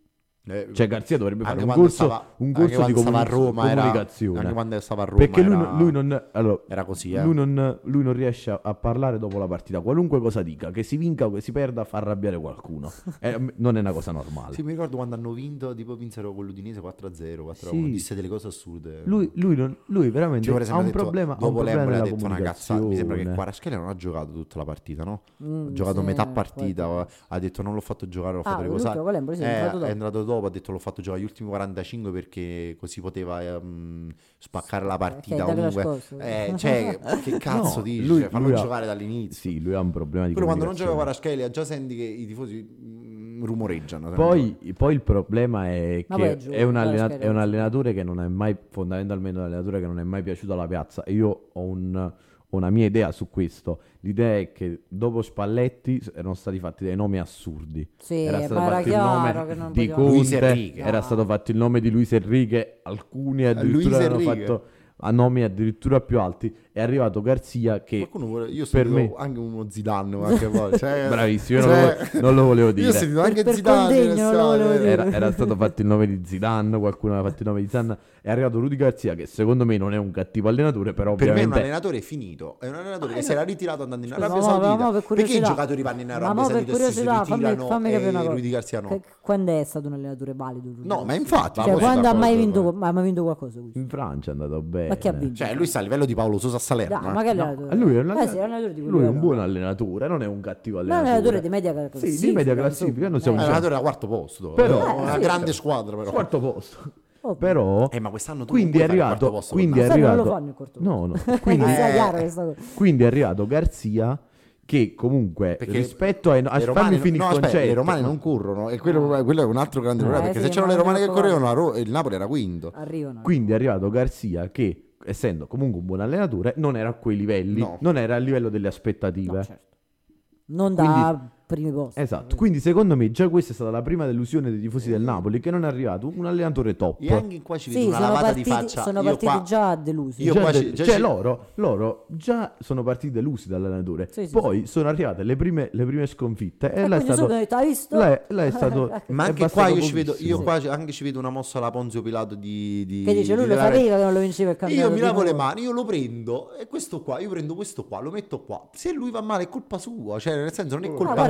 Eh, Cioè Garzia dovrebbe fare anche un quando corso, stava- un anche corso di quando stava a comunic- Roma era- comunicazione. anche quando stava a Roma Perché lui, era- non- lui non, allora, era così, eh. lui, non, lui non riesce a, a parlare dopo la partita. Qualunque cosa dica, che si vinca o che si perda, fa arrabbiare qualcuno. Eh, non è una cosa normale. Sì, mi ricordo quando hanno vinto, tipo vinsero con l'Udinese quattro a zero, quattro a uno, Sì. disse delle cose assurde. Lui, lui non- lui veramente Tipo, per ha esempio, un ha detto- problema, ha un dopo problema l'Empoli ha nella detto una cazzata. Mi sembra che comunicazione. Kvaratskhelia non ha giocato tutta la partita, no? Mm, ha giocato sì, metà può partita, ha detto non l'ho fatto giocare, l'ho Ah, fatto l'ultimo riposare. con l'Empoli, sì, è Eh, entrato dopo. è entrato dopo, ha detto l'ho fatto giocare gli ultimi quarantacinque perché così poteva ehm, spaccare la partita. ok, dai, Comunque, nascosto. eh, cioè, che cazzo No, dici? lui- Cioè, fallo lui ha- giocare dall'inizio. Sì, lui ha un problema di Però quando non gioca comunicazione. Kvaratskhelia già senti che i tifosi mm, rumoreggiano. se non Poi, poi il problema è Ma poi che è giù, è un, Kvaratskhelia allena- è è un giù. allenatore che non è mai, fondamentalmente un allenatore che non è mai piaciuto alla piazza. E io ho, un- ho una mia idea su questo. L'idea è che dopo Spalletti erano stati fatti dei nomi assurdi. Sì, era ma stato era fatto il chiaro nome che non di potevamo- Conte, Luis Enrique. era No. stato fatto il nome di Luis Enrique, alcuni addirittura Luis hanno Enrique. fatto a nomi addirittura più alti. È arrivato Garzia che Qualcuno vuole- io ho per sentito me- anche uno Zidane qualche volta. Cioè, bravissimo, io non, cioè- lo, non lo volevo Io dire. ho sentito anche per Zidane. contegno non lo volevo eh. dire. Era, era stato fatto il nome di Zidane, qualcuno aveva fatto il nome di Zidane. È arrivato Rudy Garzia, che secondo me non è un cattivo allenatore, però Per me è un ovviamente allenatore finito, è un allenatore Ah, che no. si era ritirato andando in Scusa, Arabia ma- ma- Saudita. ma per Perché i curiosità- giocatori vanno in Ma Arabia mo per Saudita e si curiosità, fammi, ritirano fammi capire una e cosa. Rudy Garzia no? Che- quando è stato un allenatore valido? Rudy No, ma Garcia? infatti, Cioè, poi quando ha sta mai cosa, vinto, poi. ma ha mai vinto qualcosa? questo? in Francia è andato bene. Ma che ha vinto? Cioè, lui sta a livello di Paolo Sosa a Salerno. Dai, eh. ma che No, allenatore? lui è un Eh allenatore, sì, è un allenatore di quel lui è un livello. buon allenatore, non è un cattivo Ma è un allenatore. allenatore di media classifica. Sì, di media classifica, non siamo È un diciamo- allenatore da quarto posto. Però- Però, una sì. grande squadra, però. quarto posto. Oh, Però Eh, ma quest'anno tu quindi non è puoi fare il arrivato, quarto posto quindi è con Sai, non lo arrivato fanno il quarto No, no. Quindi Quindi, sia Eh. chiaro questa cosa. quindi è arrivato Garzia che comunque Perché rispetto ai no, le fammi romane, finire no, il aspetta, concetto. le romane non corrono e quello, quello è un altro grande problema Eh, perché sì, se c'erano ma le romane che non lo correvano la Ro- il Napoli era quinto. Arrivano. Quindi è arrivato Garzia che, essendo comunque un buon allenatore, non era a quei livelli, No. non era a livello delle aspettative. No, certo. Non da Quindi- primi posti. Esatto, quindi secondo me già questa è stata la prima delusione dei tifosi del Napoli, che non è arrivato un allenatore top. E anche qua ci vedo Sì, una sono lavata partiti, di faccia. sono Io partiti qua- già delusi. io Già qua de- ci- già cioè ci- loro, loro già sono partiti delusi dall'allenatore. Sì, sì, Poi sono arrivate le prime, le prime sconfitte e E là è quindi stato, subito ho detto, hai visto? là è- là è stato Ma è anche bastato qua io ci vedo, io pochissimo. qua ci- anche ci vedo una mossa alla Ponzio Pilato di, di Che dice, lui di lo Della Re- sapeva che non lo vinceva il campionato. Io mi di lavo le nuovo. mani, io lo prendo e questo qua, io prendo questo qua, lo metto qua. Se lui va male è colpa sua, cioè nel senso non è colpa guarda,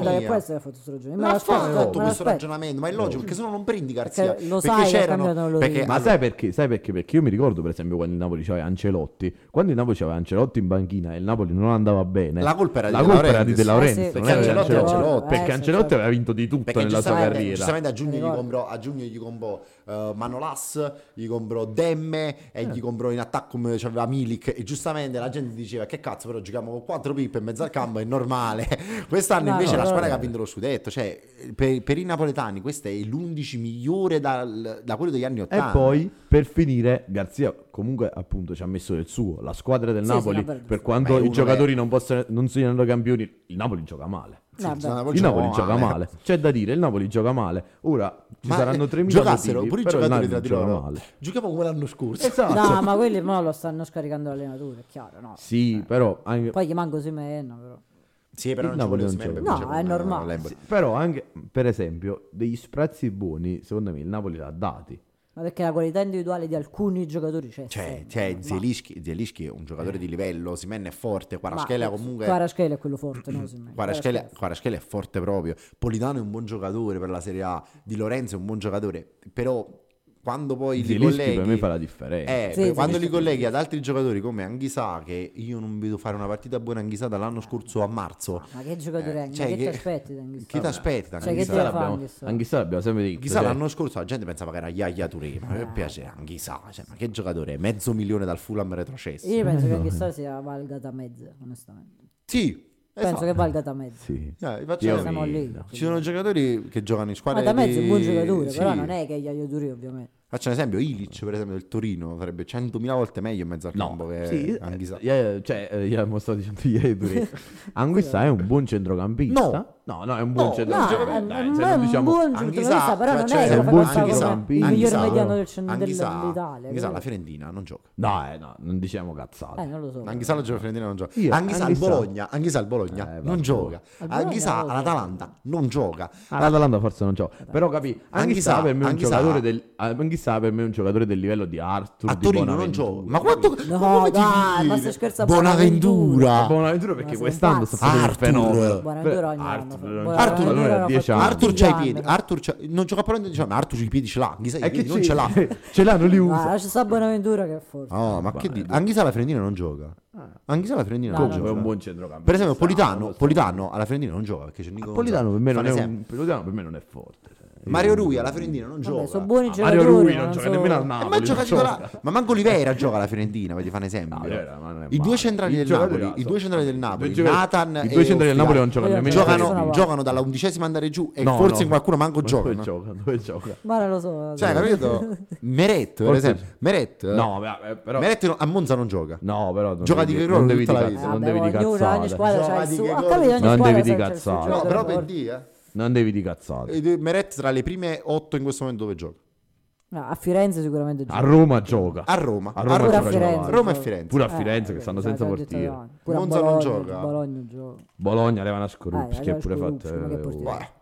che mia. può essere che ha fatto questo ragionamento. Ma Me ha l'aspetto, fatto me questo l'aspetto. ragionamento, ma è logico, perché se no non prendi Garzia. Perché lo sai che ha cambiato lo perché, dico. Ma sai perché? Sai perché? Perché io mi ricordo per esempio quando il Napoli c'aveva Ancelotti, quando il Napoli c'aveva Ancelotti in banchina e il Napoli non andava bene, La colpa era di la De colpa era di Laurentiis. De Laurentiis, Eh sì, non perché era di Ancelotti è Ancelotti. Ancelotti. Perché Eh, sì, Ancelotti certo. aveva vinto di tutto Perché nella sua giustamente, carriera. giustamente a giugno gli Ricordo. comprò, a giugno gli comprò eh, Manolas, gli comprò Demme e gli comprò in attacco come c'aveva Milik e giustamente la gente diceva che cazzo però giochiamo con quattro pippe in mezzo al campo, è normale. Quest'anno No, invece no, la no, squadra no. che ha vinto lo scudetto, cioè per, per i napoletani questo è l'undici migliore dal- da quello degli anni E ottanta. poi per finire Garzia comunque appunto ci ha messo del suo, la squadra del Sì, Napoli, sì, vabbè. per quanto Beh, i uno giocatori che- non possono non siano campioni, il Napoli gioca male. Sì, Vabbè. sono- Il Napoli gioca male, c'è da dire, il Napoli gioca male. Ora ci Ma, saranno eh, tremila giocassero motivi, pure i però il giocatori Napoli tra di gioca loro. male. Giocavamo come l'anno scorso. Esatto. No, ma quelli mo lo stanno scaricando l'allenatore, è chiaro, no? Sì, però anche, Poi gli manco si meno, però. Sì, però Il non ci Napoli vuole non Osimhen gioca. per No, vincere è con, eh, normale. l'Empoli. però anche per esempio degli sprazzi buoni, secondo me il Napoli l'ha dati. Ma perché la qualità individuale di alcuni giocatori c'è. Cioè, sempre, cioè ma- Zielinski, Zielinski è un giocatore di livello, Osimhen è forte, Kvaratskhelia ma- comunque... Kvaratskhelia è quello forte, no? Osimhen. Kvaratskhelia Kvaratskhelia. Kvaratskhelia è forte proprio. Politano è un buon giocatore per la Serie A, Di Lorenzo è un buon giocatore, però quando poi li Zielinski colleghi... per me fa la differenza. Eh, Sì, per- sì, quando sì, li sì, colleghi sì. ad altri giocatori come Anghisa, che io non vedo fare una partita buona Anghisa dall'anno scorso a marzo. Ma che giocatore è? Eh, Ma cioè che ti che- aspetti da Anghisa? Chi ti aspetta? Cioè, che Anghisa? ti fa l'abbiamo, Anghisa? Anghisa l'abbiamo sempre detto. Anghisa cioè, l'anno scorso la gente pensava che era Yaya Touré, ma per piacere Anghisa, cioè, ma che giocatore è? Mezzo milione dal Fulham retrocesso. Io penso che Anghisa sia valgata mezza, onestamente. Sì, Penso esatto. che valgata mezza. sì. Eh, faccio- Io Siamo mi- lì. Ci sono giocatori che giocano in Ma squadre da mezzo è un buon di- giocatore, sì. però non è che Yaya Touré, ovviamente. Faccio un esempio, Ilic per esempio del Torino sarebbe centomila volte meglio in mezzo al campo che Sì, Anghisa. eh, eh, cioè, eh, io mo stavo dicendo ieri pure. Anguissa è un buon centrocampista? No. no, no, è un buon No, centrocampista. No, Dai, è, se è non un diciamo buon Anghisa, centrocampista, però non cioè, è è che un lo buon fa passare come centrocampista. il miglior Anghisa- mediano del cent- Anghisa- dell'Italia. Anghisa alla capito? Fiorentina non gioca. No, eh, no, non diciamo cazzate. Eh, non lo so. Anghisa alla Fiorentina non gioca. Io, Anghisa al Anghisa- Bologna, Anghisa al Bologna Eh, non vabbè. gioca. Al Bologna Anghisa lo so. all'Atalanta non gioca. Ah, l'Atalanta forse non gioca. Però capì, Anghissa Anghisa- per me è un Anghisa- giocatore del Anghissa per me è un giocatore del livello di Arthur A di Torino non Bonaventura. gioca. Ma quanto No, ma come ti dai, ma dire? stai scherzando? Bonaventura. Bonaventura perché Ma sei quest'anno un sta pazzo. facendo il Arthur. fenomeno. Bonaventura ogni anno Arthur fa- non Bonaventura gioca, allora era a dieci fatto- anni. Arthur c'ha i Gianni, piedi, però. Arthur c'ha- non gioca per diciamo, ma Arthur i piedi ce l'ha, Anghisa i È piedi che non ce l'ha. ce l'ha, non li usa. Ah, c'è sta Bonaventura che è forte. Oh, ma che di... Anghisa alla Fiorentina non gioca. Anghisa alla Fiorentina No, non no, Comunque è gioca. un buon centrocampista. Per esempio Politano, Lo so. Politano alla Fiorentina non gioca perché c'è Nico Politano per me non è Gonzalez. un Politano per me non è forte. cioè. Mario Rui alla Fiorentina non Vabbè, gioca. sono buoni Ah, giocatori. Mario Rui ma non gioca so- nemmeno al Eh, Napoli. ma gioca non titolare. Ma manco Oliveira gioca alla Fiorentina, per ti fare un esempio. No, Oliveira, ma non è I due male. centrali I del giocatori Napoli, i so- due centrali del Napoli, I due giocatori- Nathan i e due centrali del Napoli non Ospitali, giocano Io nemmeno gioco- in giocano, Serie B. giocano dalla undicesima andare giù e No, forse no. qualcuno manco Ma gioca. Dove gioca? Dove gioca? Ma non lo so. Cioè, capito? Meret, per Forse- esempio. Meret, No, beh, però Meret a Monza non gioca. no, però non Gioca devi, di che non ruolo devi tutta la di vita? cazzo- non Vabbè, devi di ognuno- ogni cazzate. squadra Gioca c'ha il di suo. che Ho cosa? capito, ogni Non squadra devi di c'ha il suo cazzate. No, però giocatore. per dire, Non devi di cazzate. eh. Meret tra le prime otto in questo momento dove gioca? No, a Firenze sicuramente A gioca. Roma gioca. A Roma. A Roma Pure a gioca Firenze. Giovanni. Roma e Firenze. Pure a Eh, Firenze che eh, stanno già senza l'ho detto portiere. davanti. Pure a Monza non Bologna, gioca. Bologna gioca. Bologna levano a Skorupski Eh, che pure Skorupski, fatto ma che eh, portiere? Beh,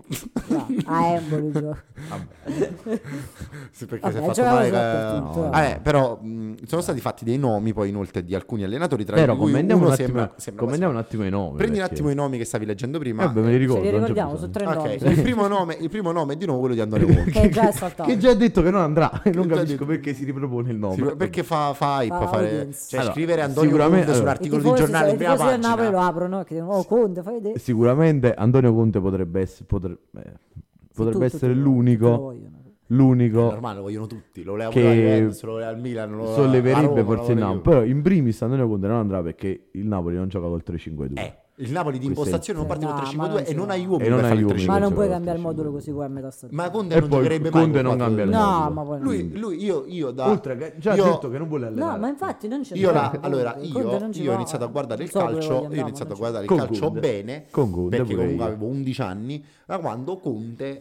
No, a Emboli gioca. sì, perché Vabbè, si è fatto giocava male. dappertutto, che- eh. Vabbè, però mh, sono stati fatti dei nomi poi inoltre di alcuni allenatori tra Però cui commentiamo uno un attimo, sembra, sembra commentiamo un quasi- attimo i nomi. Prendi un perché- attimo i nomi che stavi leggendo prima. Eh, beh, me li Ce ricordo. li non c'è ricordiamo, bisogno. su tre Ok, nomi. il primo nome, il primo nome è di nuovo quello di Antonio Conte. Che già è saltato. Che già ha detto che non andrà e non Già capisco detto. perché si ripropone il nome. Sì, perché fa, fa hype Fa fare, audience. cioè, Allora, scrivere Antonio sicuramente- Conte su un allora, I articolo di tifosi, giornale i in prima tifosi del Napoli lo pagina. aprono che dicono, oh Conte, fai vedere. Sicuramente Antonio Conte potrebbe essere, potre- eh, potrebbe Tutti, essere tutti lo- tutti lo l'unico, vogliono. l'unico Normale, lo vogliono tutti, lo voleva Che pure la Juventus, lo voleva al Milan, lo voleva- la solleverebbe Roma, forse il lo voleva Napoli. io. Però in primis Antonio Conte non andrà perché il Napoli non gioca col tre cinque due. Eh, il Napoli di Questo è- impostazione non parte No, con tre cinque ma due non e si non va. ha gli uomini E non per ha fare gli il uomini. Ma non gioca puoi col cambiare il tre cinque modulo due. così poi a metà stagione. Ma Conte E non poi giocherebbe mai Conte con non quattro cambia il due. No, modulo. ma poi no. Lui, lui io, io da Oltre che già io- ha detto che non vuole allenare. No, ma infatti non c'è io, la- Conte, allora Conte io, non ci io ho va. iniziato a guardare il Non so dove calcio, voglio io ho andare, iniziato ma a non guardare il Con calcio Conte. bene Con Conte perché pure comunque io. avevo undici anni, da quando Conte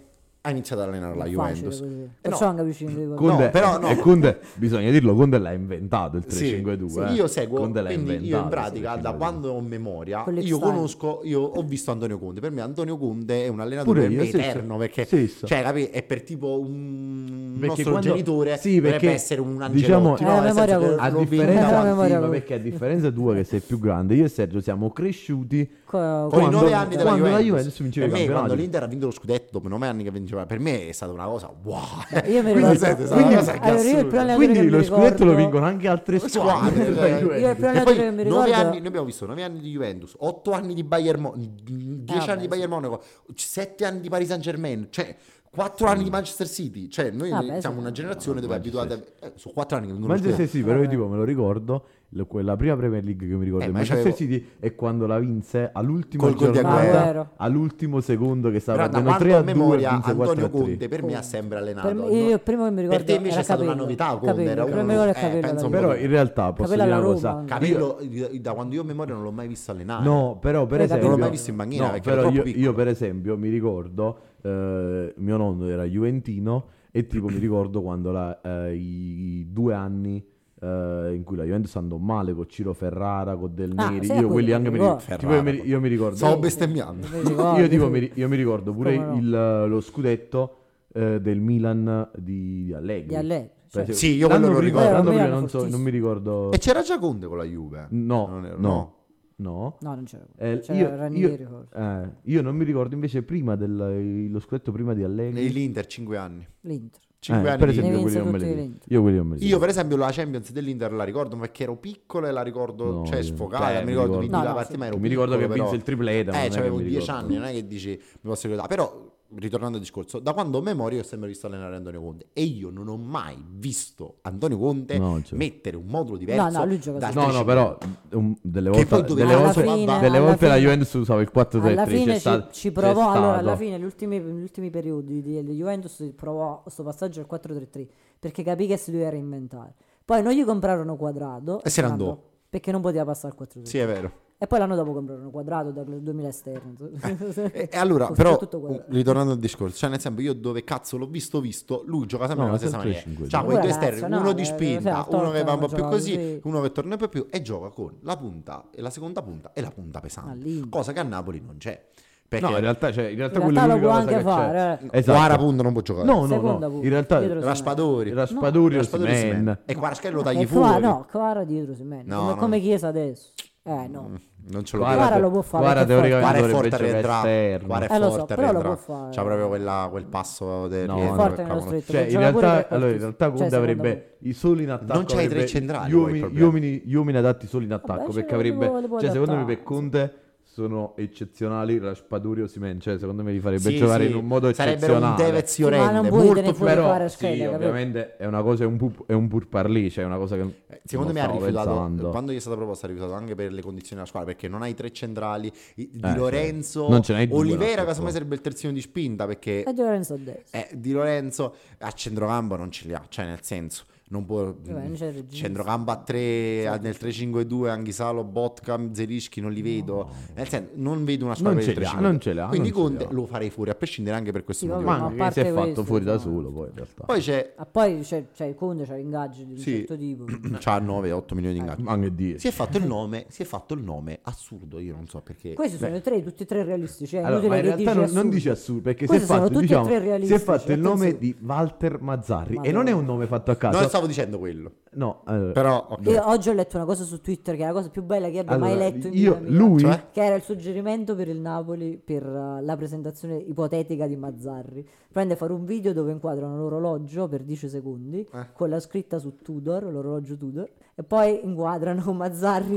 ha iniziato ad allenare la È facile Juventus. così. Eh, Perciò no. anche vicino di quello. Conte, No, però no. E Conte, bisogna dirlo, Conte l'ha inventato il tre Sì, cinque due. sì, eh. io seguo, Conte l'ha quindi io in inventato, pratica questo da tre cinque due. quando ho memoria Con io l'ex-time. conosco, io ho visto Antonio Conte, per me Antonio Conte è un allenatore Pure per io, me sì, sì. eterno perché Sì, sì. cioè capi, è per tipo un Perché nostro quando- genitore sì, dovrebbe perché, essere un diciamo, Angelotti, Eh, no? la Nel memoria senso che corta. A lo vedi differenza, da- la memoria sì, ma corta. perché a differenza tua che sei più grande, io e Sergio siamo cresciuti Co- con i quando- nove anni della quando la Juventus, Juventus vinceva per i me quando campionati. l'Inter ha vinto lo scudetto dopo nove anni che vinceva, per me è stata una cosa wow. Io mi Quindi, ricordo- senti, è stata quindi- una cosa che allora, io il assurda. primo allenatore Quindi che mi lo scudetto lo ricordo- vincono anche altre squadre. Squadre, della cioè, Io il Juventus. primo E allenatore poi che mi nove ricordo- anni, noi abbiamo visto nove anni di Juventus, otto anni di Bayern Monaco, dieci vabbè, anni di Bayern Monaco, sette anni di Paris Saint Germain, cioè quattro anni di Manchester City, cioè noi Vabbè, siamo sì. una generazione dove è abituata a... eh, sono quattro anni che vengono Manchester scudetto. City, però io Vabbè. tipo me lo ricordo, lo- quella prima Premier League che mi ricordo Eh, di ma Manchester c'avevo- City è quando la vinse all'ultima Col gol di giornata, Aguero. Aguero. all'ultimo secondo che stava Però da perdendo quando tre a ho due e memoria vinse Antonio quattro a tre. Conte per me ha sempre allenato. Per me- no? io il primo che mi ricordo per te invece era è stata una Capello. novità Conte, Capello, era il primo uno- che mi ricordo è eh, Capello penso alla un Juve. Però in realtà posso Capello dire alla una Roma cosa. anche. Capello io- da quando io ho memoria non l'ho mai visto allenare. No, però per Poi esempio Non l'ho mai visto in banchina, no, perché era però troppo io, piccolo. io per esempio mi ricordo eh, mio nonno era juventino e tipo mi ricordo quando la, eh, i, i due anni eh, in cui la Juventus andò male con Ciro Ferrara, con Del Ah, Neri, sì, io quello quelli mi anche mi ricordo. ricordo. Tipo, io, mi, io mi ricordo Stavo bestemmiando. Mi ricordo, io, tipo, sì. mi, ri- io mi ricordo pure Come no? il- lo scudetto eh, del Milan di, di Allegri. Di Allegri, Per certo. esempio, Sì, io l'anno quello lo prima- ricordo. l'anno Eh, prima Milan non, so, fortissimo. non mi ricordo. E c'era già Conte con la Juve? No, Non era- no, no. No, non c'era. Eh, C'era io, Ranieri io- forse. eh, io non mi ricordo invece prima del lo scudetto prima di Allegri. E l'Inter cinque anni. L'Inter. cinque Eh, anni per di- esempio Ne quelli vinse non me li tutti ricordo. l'Inter. Io quelli non me li Io ricordo. per esempio la Champions dell'Inter la ricordo perché ero piccolo e la ricordo, No, cioè io- sfocata, cioè, mi mi ricordo, ricordo- vidi No, la no, partita, sì. ma ero Mi ricordo che piccolo, vinse il però- triplete, ma non Eh, è che avevo mi dieci ricordo. anni, non è che dici mi posso ricordare, però ritornando al discorso, da quando ho memoria ho sempre visto allenare Antonio Conte e io non ho mai visto Antonio Conte No, cioè. mettere un modulo diverso. No, no, lui gioca dal No, no, tre però um, delle Che volte, poi dove delle alla volte, fine- delle alla volte la fine- Juventus usava il quattro tre tre. Alla fine c'è ci, sta- ci c'è provò, allora alla stato. fine gli ultimi, gli ultimi periodi di, di Juventus provò questo passaggio al quattro tre tre perché capì che si doveva reinventare. Poi non gli comprarono Quadrado E se ne andò. perché non poteva passare al quattro tre tre. Sì, è vero. E poi l'anno dopo comprarono Quadrado dal duemila esterno. E, e allora, Fu però, tutto Quadrado. ritornando al discorso, cioè nel senso io dove cazzo l'ho visto visto, lui gioca sempre No, nella stessa sempre maniera. cinque C'ha due. quei due Pure esterni, nazionale, uno di eh, spinta, sì, uno che va un po' Totti più ha così, giocato così. uno che torna un po' più e gioca con la punta e la seconda punta e la punta pesante. All'Inter. Cosa che a Napoli non c'è. Perché No, in realtà, cioè, in realtà, In quello è realtà lo l'unica può cosa anche che c'è. fare, eh. Esatto. Guara punta non può giocare. No, no, Seconda no. punta. In realtà Dietro Raspadori. Raspadori o Raspadori e Osimhen. Osimhen. E Kvaratskhelia lo tagli Eh, Qua- fuori. no, Kvara dietro si mette. No, come, no. come Chiesa adesso. Eh no. Non ce lo Guarda, vedo. Guarda, lo può fare, Guarda, perché è teoricamente Guarda è dovrebbe forte a giocare rientrare. esterno. Guarda è Eh, lo so, forte a però lo rientrare. può fare. C'ha proprio quella- quel passo del No, rientro no. Forte che nello cavolo. stretto. Cioè, in Gioca pure realtà, per allora, in questo. realtà Conte Cioè, secondo avrebbe i soli in attacco. Non c'hai i tre avrebbe centrali, Gli poi, uomini, il gli problema. uomini- gli uomini adatti soli in attacco. Vabbè, perché ce li avrebbe. può- li può Cioè, secondo me adattare, per Conte sono eccezionali Raspadori e Osimhen. Cioè, secondo me li farebbe Sì, giocare sì, in un modo sarebbero un eccezionale. Tevez Sì, ma non Llorente, puoi molto tenere più fuori Però Kvaratskhelia, sì, capito? ovviamente è una cosa, è un, pu- è un pur parlì, cioè è una cosa che Eh, Secondo non me ha stavo rifiutato, pensando. quando gli è stata proposta ha rifiutato anche per le condizioni della squadra, perché non hai tre centrali, i- Di Eh, Lorenzo, certo. Non ce n'hai due, Olivera no, casomai ecco. sarebbe il terzino di spinta, perché E Di Lorenzo a destra. eh, Di Lorenzo a centrocampo non ce li ha, cioè nel senso non può Vabbè, non c'è il regista. centrocampo a tre a- nel tre cinque due Anghisalo, Botka, Zerischi non li vedo, nel senso non vedo una squadra Non del ce li ha, tre cinque due. non ce li ha, quindi non ce li Conte ha. lo farei fuori a prescindere anche per questo Sì, motivo. vabbè, Ma a anche che si è parte fatto questo, fuori da no. solo poi in realtà. Poi c'è Ah, poi c'è, c'è il Conte, c'ha ingaggi di un Sì. certo tipo. c'ha nove otto milioni di ingaggi. Anche dieci. Si è fatto il nome, si è fatto il nome assurdo, io non so perché. Questi sono i tre, tutti e tre realistici. È Allora, inutile ma in che realtà dici non, non assurdi. dice assurdo perché si è, Questi sono fatto, tutti e diciamo, tre si è realistici, fatto il nome attenzione. di Walter Mazzarri Ma e non no. è un nome fatto a caso. Non stavo dicendo quello. No, allora, Però ok. Io oggi ho letto una cosa su Twitter che è la cosa più bella che abbia mai allora, letto in io, vita mia. lui, Cioè? Che era il suggerimento per il Napoli per uh, la presentazione ipotetica di Mazzarri. Prende fare un video dove inquadrano l'orologio per dieci secondi Eh. con la scritta su Tudor, l'orologio Tudor, e poi inquadrano Mazzarri.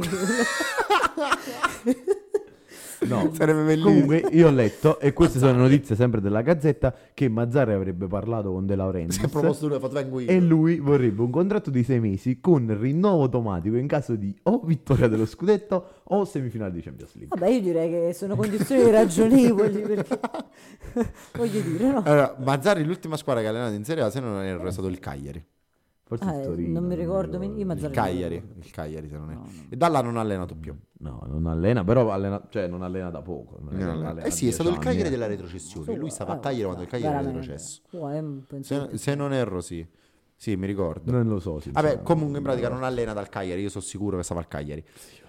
no, Sarebbe bellissimo. comunque io ho letto e queste sono notizie sempre della Gazzetta che Mazzarri avrebbe parlato con De Laurentiis Si è proposto lui, ha fatto vengo io. e lui vorrebbe un contratto di sei mesi con rinnovo automatico in caso di o vittoria dello scudetto o semifinale di Champions League. Vabbè, io direi che sono condizioni ragionevoli perché voglio dire, no? Allora, Mazzarri l'ultima squadra che ha allenato in Serie A se non erro è stato il Cagliari. Forse Eh, il Torino. non mi ricordo, ricordo. io Mazzarri Il non lo Cagliari, ricordo. il Cagliari se non è. No, no. E da là non ha allenato più. No, non allena, però allena, cioè non allena da poco. non è che Non allena. allena Eh sì, è stato il dieci anni, Cagliari eh. della retrocessione. Sì, Lui stava a eh, Cagliari quando il Cagliari era veramente. retrocesso. Oh, eh, penso- Se, se non erro, sì. Sì, mi ricordo. Non lo so. Vabbè, sinceramente. comunque in pratica non allena dal Cagliari, io sono sicuro che stava al Cagliari.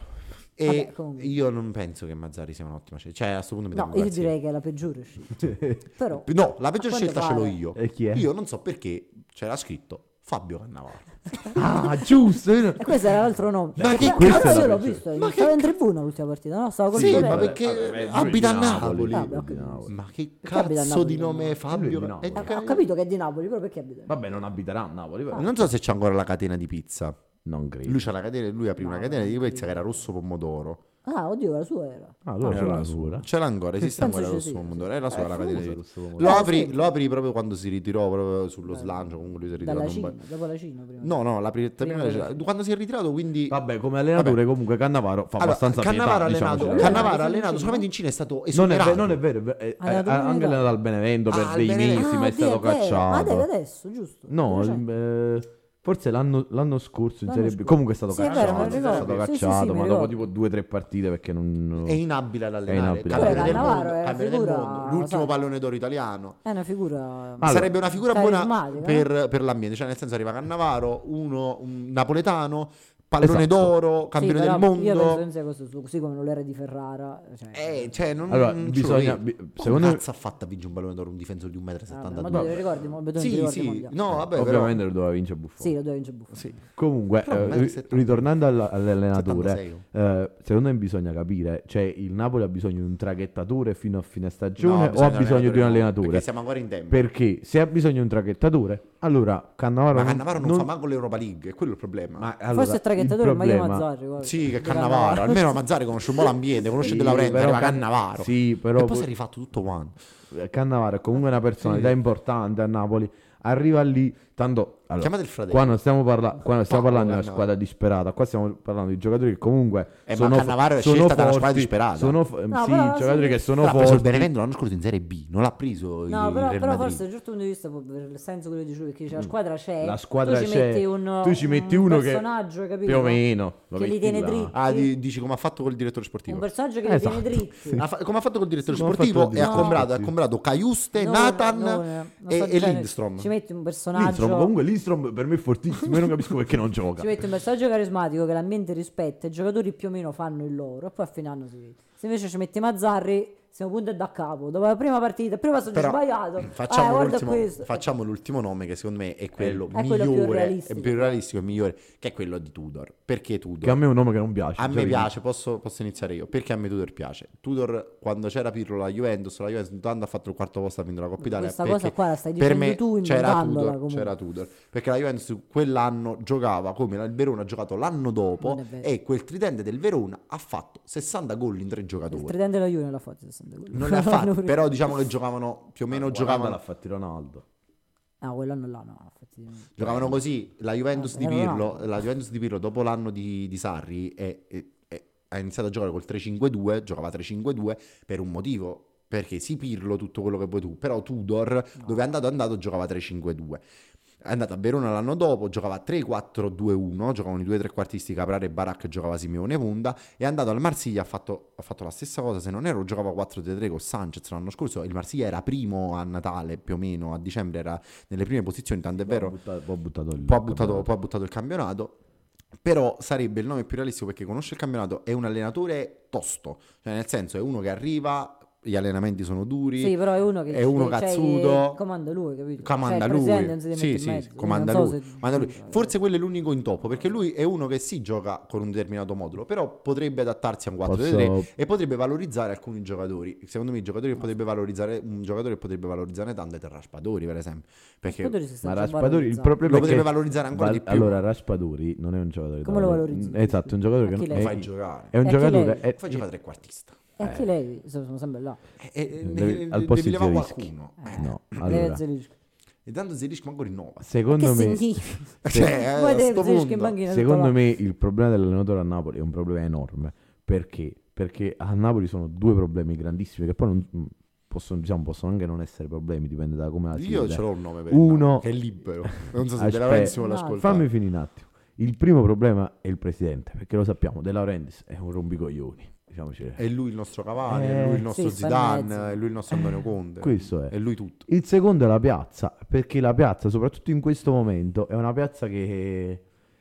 E Vabbè, comunque. io non penso che Mazzarri sia un'ottima scelta. Cioè, a questo punto mi No, devo io impazzire. direi che è la peggiore scelta. Però, No, la peggior a quanto scelta ce l'ho pare- io. E chi è? Io non so perché c'era scritto Fabio Cannavaro. Ah, giusto. io- E questo era l'altro nome. Ma che questo cazzo è la io l'ho peggiore. visto, Ma che stavo in tribuna l'ultima partita, no? Stavo con Sì, Torello. ma Vabbè, perché vabbè, abita a di Napoli. Vabbè, ho di capito. Napoli. Ma che Perché abita a cazzo Napoli? di nome è Fabio? Lui è di Eh, Napoli. Eh, ho capito che è di Napoli, però perché abita? Vabbè, non abiterà a Napoli. però. Non so se c'è ancora la catena di pizza. Non credo. Lui c'ha la catena, lui aprì una No, catena di non pizza che era rosso pomodoro. Ah, oddio, la sua era. Ah, allora Era c'è la la sua. sua. Ce l'ha ancora, esiste Penso ancora ci rosso sia. pomodoro. Era la sua Eh, la catena di famoso pizza. rosso Lo pomodoro. aprì, sì. lo aprì proprio quando si ritirò proprio sullo slancio. Comunque lui si è ritirato Dalla un Cina, po'. dopo la Cina prima. No, no, la prima, Prima prima- della- quando si è ritirato, quindi Vabbè, come allenatore comunque Cannavaro fa Allora, abbastanza Cannavaro pietà, ha allenato, diciamocelo. Cannavaro Eh, ha allenato sì, solamente in Cina, è stato Non è, esonerato. ve- non è vero, è ve- è- Ha allenato ha pure in anche Italia. allenato al Benevento per Ah, dei al Benevento. mesi, ma è Ah, stato oddio, vero. cacciato. Ah, dai, adesso, giusto? No, Recente. eh, forse l'anno, l'anno scorso in L'anno Serie B. scorso. Comunque è stato Sì, è cacciato. vero, me lo è ricordo. stato Sì, sì, cacciato, sì, mi ma dopo ricordo. tipo due o tre partite perché non... È inabile ad È allenare. inabile. Campione Pure del Cannavaro mondo, è una campione del figura, mondo, l'ultimo sai. pallone d'oro italiano. È una figura Allora, Sarebbe una figura buona carismatica, per, per l'ambiente, cioè nel senso arriva Cannavaro, uno un napoletano, pallone Esatto. d'oro, Sì, campione però del mondo. Io penso che non sia questo suo, così come non l'era di Ferrara. Cioè, Eh, cioè, non, Allora, non ce bisogna- lo vedo. bi- Come secondo me- cazzo ha fatto a vincere un pallone d'oro un difensore di un metro e ah, ma settantadue? tu ti ricordi? Ma tu ti Sì, ricordi i sì, mondiali? no, vabbè, ovviamente lo doveva vincere Buffon. Sì, lo deve vincere Buffon. Sì. Comunque, Però eh, un metro e ri- settanta. ritornando all- all'allenatore, settantasei. eh, secondo me bisogna capire, cioè il Napoli ha bisogno di un traghettatore fino a fine No, stagione o ha bisogno di un allenatore? Perché siamo ancora in tempo. Perché se ha bisogno di un traghettatore, allora Cannavaro Ma non- Cannavaro non, non- fa manco l'Europa League, è quello il problema. Ma allora, Forse il traghettatore è il meglio problema- Mazzarri. guarda. Sì, che Di Cannavaro, almeno Mazzari conosce un po' l'ambiente, conosce Sì, De Laurenti, però arriva Can- Cannavaro. Sì, però E poi poi- si è rifatto tutto quanto. Cannavaro è comunque una personalità importante a Napoli. Arriva lì, tanto allora, Chiamate il fratello. qua non stiamo, parla- qua non stiamo Paolo parlando di una Cannavaro. squadra disperata, qua stiamo parlando di giocatori che comunque Eh, ma sono, Cannavaro è sono scelta dalla forti, squadra disperata. sono fo- No, sì, però giocatori sì. che sono Però ha preso il forti. Benevento l'anno scorso in Serie B, non l'ha preso il, No, il però, Real però Madrid. forse da un certo punto di vista, per il senso quello che dicevo, perché dice, la squadra c'è, La squadra tu ci c'è, metti un, tu ci metti un uno che personaggio, capito? più o meno lo che li metti tiene là. dritti. Ah, di- dici come ha fatto col direttore sportivo. Un personaggio che Esatto. li tiene dritti. Ha fa- come ha fatto col direttore Sì, come ha sportivo fatto e il ha direttore comprato, ha sportivo. comprato Caiuste, Non- Nathan non- non e, sto e dicendo- Lindstrom. Ci metti un personaggio. Lindstrom, comunque Lindstrom per me è fortissimo, io non capisco perché non gioca. Ci metti un messaggio carismatico che l'ambiente rispetta, i giocatori più o meno fanno il loro e poi a fine anno si vede. Se invece ci metti Mazzarri, siamo punti da capo. Dopo la prima partita, il primo passaggio Però sbagliato. facciamo, eh, guarda l'ultimo, questo. facciamo l'ultimo nome che secondo me è quello È quello più migliore, realistico. è più realistico e migliore, che è quello di Tudor. Perché Tudor? Che a me è un nome che non piace. A già me vi piace, posso, posso iniziare io. Perché a me Tudor piace? Tudor, quando c'era Pirlo la Juventus, la Juventus tanto ha fatto il quarto posto, ha vinto la Coppa Italia. Questa perché cosa qua la stai per dicendo me tu c'era inventandola Tudor, comunque. c'era Tudor. Perché la Juventus quell'anno giocava come il Verona ha giocato l'anno dopo Non è vero. e quel tridente del Verona ha fatto sessanta gol in tre Il giocatori. tridente della Juve l'ha fatto sessanta gol. Non ne ha fatti, però diciamo che giocavano più o meno quaranta giocavano l'ha fatti Ronaldo. Ah, quell'anno là no. infatti- Giocavano così, la Juventus Ah, di era Pirlo, Ronaldo. la Juventus di Pirlo dopo l'anno di, di Sarri è- è- è- ha iniziato a giocare col tre cinque due, giocava tre cinque due per un motivo, perché sì Pirlo tutto quello che vuoi tu, però Tudor dove è andato è andato giocava tre cinque due. È andato a Verona l'anno dopo, giocava tre quattro due uno, giocavano i due trequartisti Caprara e Barak, giocava Simeone punta, è andato al Marsiglia, ha fatto, ha fatto la stessa cosa, se non ero giocava quattro tre tre con Sanchez l'anno scorso, il Marsiglia era primo a Natale più o meno, a dicembre era nelle prime posizioni, tanto è vero, Poi ha buttato, poi ha buttato il poi ha buttato, poi ha buttato il campionato. Però sarebbe il nome più realistico perché conosce il campionato, è un allenatore tosto, cioè nel senso è uno che arriva, gli allenamenti sono duri, Sì, però è uno che è uno cioè, cazzuto, comanda lui, capito? comanda Cioè, il lui, presidente non si deve sì, mettere sì, in mezzo, comanda non so lui, se- comanda lui. sì, Forse quello è l'unico intoppo perché lui è uno che sì gioca con un determinato modulo, però potrebbe adattarsi a un quattro tre tre Posso- e potrebbe valorizzare alcuni giocatori. Secondo me i giocatori che potrebbe valorizzare, un giocatore che potrebbe valorizzare tanto è Raspadori per esempio, perché Raspadori si sta Ma già Raspadori il valorizzando. problema lo è che potrebbe valorizzare ancora val- di più. Allora Raspadori non è un giocatore Come da lo valor- valorizzi? Esatto, è un giocatore A che chi non- lei? lo è, fai giocare, è un E a chi giocatore lei? è- fai giocare trequartista. E anche lei, sono sempre là. E, e, Devi- ne- al devi posto di levare Zielinski. qualcuno. Eh, no, Lei è allora, Zelinski. E tanto Zielinski manco rinnova. secondo Che me significa? Cioè, Poi a te sto Zelinski in punto. banchina secondo tutto là. me il problema dell'allenatore a Napoli è un problema enorme. Perché? Perché a Napoli sono due problemi grandissimi che poi non, possono, diciamo, possono anche non essere problemi, dipende da come la si Io vede. ce l'ho un nome per Uno- il Napoli, che è libero. Non so se De Aspetta, Laurentiis me no, l'ascolta. Fammi finire un attimo. Il primo problema è il presidente, perché lo sappiamo, De Laurentiis è un rompicoglioni, diciamoci. È lui il nostro Cavani, Eh, è lui il nostro sì, sta in mezzo. Zidane, è lui il nostro Antonio Conte. Questo è. È lui tutto. Il secondo è la piazza, perché la piazza, soprattutto in questo momento, è una piazza che,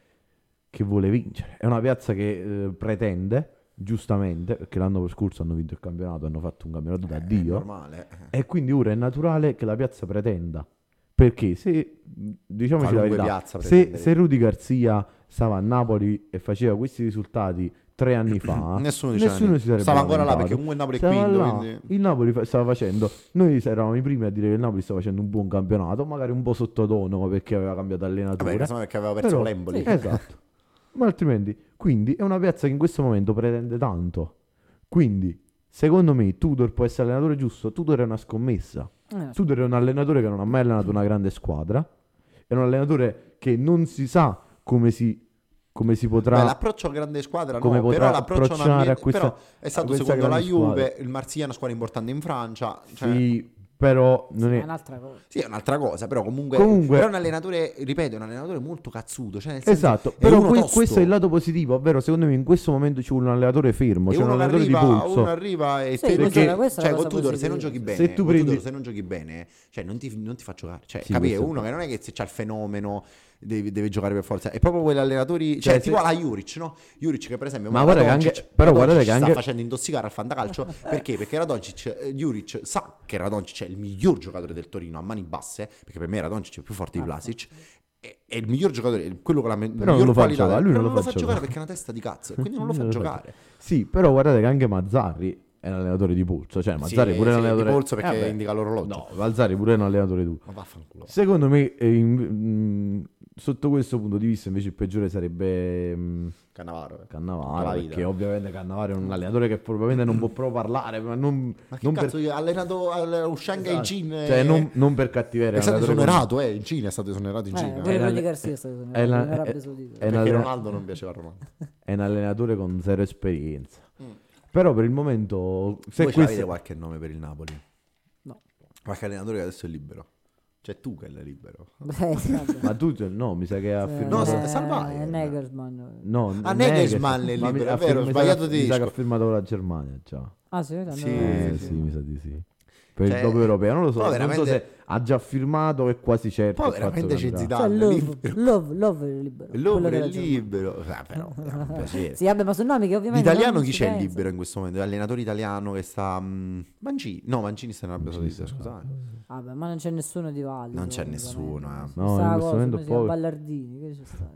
che vuole vincere. È una piazza che eh, pretende, giustamente, perché l'anno scorso hanno vinto il campionato, hanno fatto un campionato da È Dio, normale. e quindi ora è naturale che la piazza pretenda. Perché se, diciamoci la Qualunque verità, piazza se, pretende. se Rudy Garcia stava a Napoli e faceva questi risultati tre anni fa, Nessuno diceva nessuno niente. si sarebbe Stava ancora là lamentato. perché comunque il Napoli è Stava quinto, là, quindi- il Napoli fa- stava facendo, noi eravamo i primi a dire che il Napoli stava facendo un buon campionato, magari un po' sottotono perché aveva cambiato allenatore. Vabbè, insomma, perché aveva perso Però- l'Emboli. sì. Esatto. Ma altrimenti, quindi è una piazza che in questo momento pretende tanto. Quindi, secondo me, Tudor può essere allenatore giusto. Tudor è una scommessa. Eh, Tudor è un allenatore che non ha mai allenato una grande squadra. È un allenatore che non si sa come si, come si potrà. Beh, l'approccio a grande squadra come no, potrà però l'approccio a un approcciare ambiente- a questa- però è a stato questa secondo la grande Juve, squadra. il Marsiglia è una squadra importante in Francia, cioè, Sì, però non è è. un'altra cosa. sì, è un'altra cosa, però comunque, Comunque- però è un allenatore, ripeto, è un allenatore molto cazzuto, cioè nel senso, Esatto, è però uno que- tosto. questo è il lato positivo, ovvero secondo me in questo momento c'è un allenatore fermo, E c'è un uno che allenatore arriva, di polso. uno arriva e Sì, te non perché- giochi- questa è cioè la con cosa Tudor se non positiva. giochi bene, Se tu con prendi- Tudor se non giochi bene, cioè non ti, non ti fa giocare, cioè Sì, capi? È questo è uno che vero. non è che se c'ha il fenomeno deve, deve giocare per forza, è proprio quegli allenatori, cioè, Cioè, tipo se- alla Juric, no? Juric che per esempio Ma mo guarda che Radonjic- anche- però Radonjic guardate che sta anche- facendo intossicare al fantacalcio, perché? Perché Radonjic, eh, Juric sa che Radonjic è il miglior giocatore del Torino a mani basse, perché per me Radonjic è più forte di Vlasic. È, è il miglior giocatore, è quello con la me- Però non miglior lo fa qualità, giocare, lui però non lo fa giocare giocare. perché è una testa di cazzo, e quindi non lo fa Non lo fa giocare. Sì, però guardate che anche Mazzarri è un allenatore di polso, cioè Mazzarri Sì, pure è un sì, di allenatore polso perché Eh, beh, indica l'orologio. No, Mazzarri pure è un allenatore duro. Ma vaffanculo. Secondo me eh, in- mh, sotto questo punto di vista invece il peggiore sarebbe mh, Cannavaro. eh. Cannavaro, La vita. perché ovviamente Cannavaro è un allenatore che probabilmente non può proprio parlare, ma non, Ma che non cazzo, per, ha allenato al Shanghai esatto. Jin? Cioè non, non per cattiveria, è stato allenatore con- esonerato, eh, in Cina è stato esonerato in Eh, Cina. pure È Rudy la- Garcia è stato è esonerato la- in Arabia è- Saudita. è Perché un allena- Ronaldo non piaceva a Ronaldo. è un allenatore con zero esperienza. Mm. Però per il momento se Voi ce l'avete questo qualche nome per il Napoli? No. Qualche allenatore che adesso è libero? Cioè tu che è libero? Beh, sì, vabbè. ma tu no, mi sa che ha Eh, No, firmato eh, Salvai. Nagelsmann. No, Ah, non è Nagelsmann che- è ma mi- libero, ha è vero, fir- ho mi sa sbagliato che- Mi sa che tedesco. ha firmato con la Germania già. Ah, sì, l'hanno- Sì, Eh, sì. sì, mi sa di sì. Per Cioè, il dopo europeo, non lo so, poi non so veramente- se ha già firmato, è quasi certo. Poi il fatto veramente che c'è andrà. Zidane. Cioè, Love, libero. Love, Love è libero. L'Over quello è della Germania. libero. Ah, però, è un piacere. Sì, vabbè, ma sono nomi che ovviamente L'italiano non chi si c'è pensa. libero in questo momento? L'allenatore italiano che sta... mm, Mancini. No, Mancini sta in Arabia Mancini Saudita, sta- scusate. Vabbè, ma non c'è nessuno di valido. Non c'è ovviamente. nessuno, eh. Sta No, in cosa, questo momento come si chiama? poi- Ballardini, che ci sta?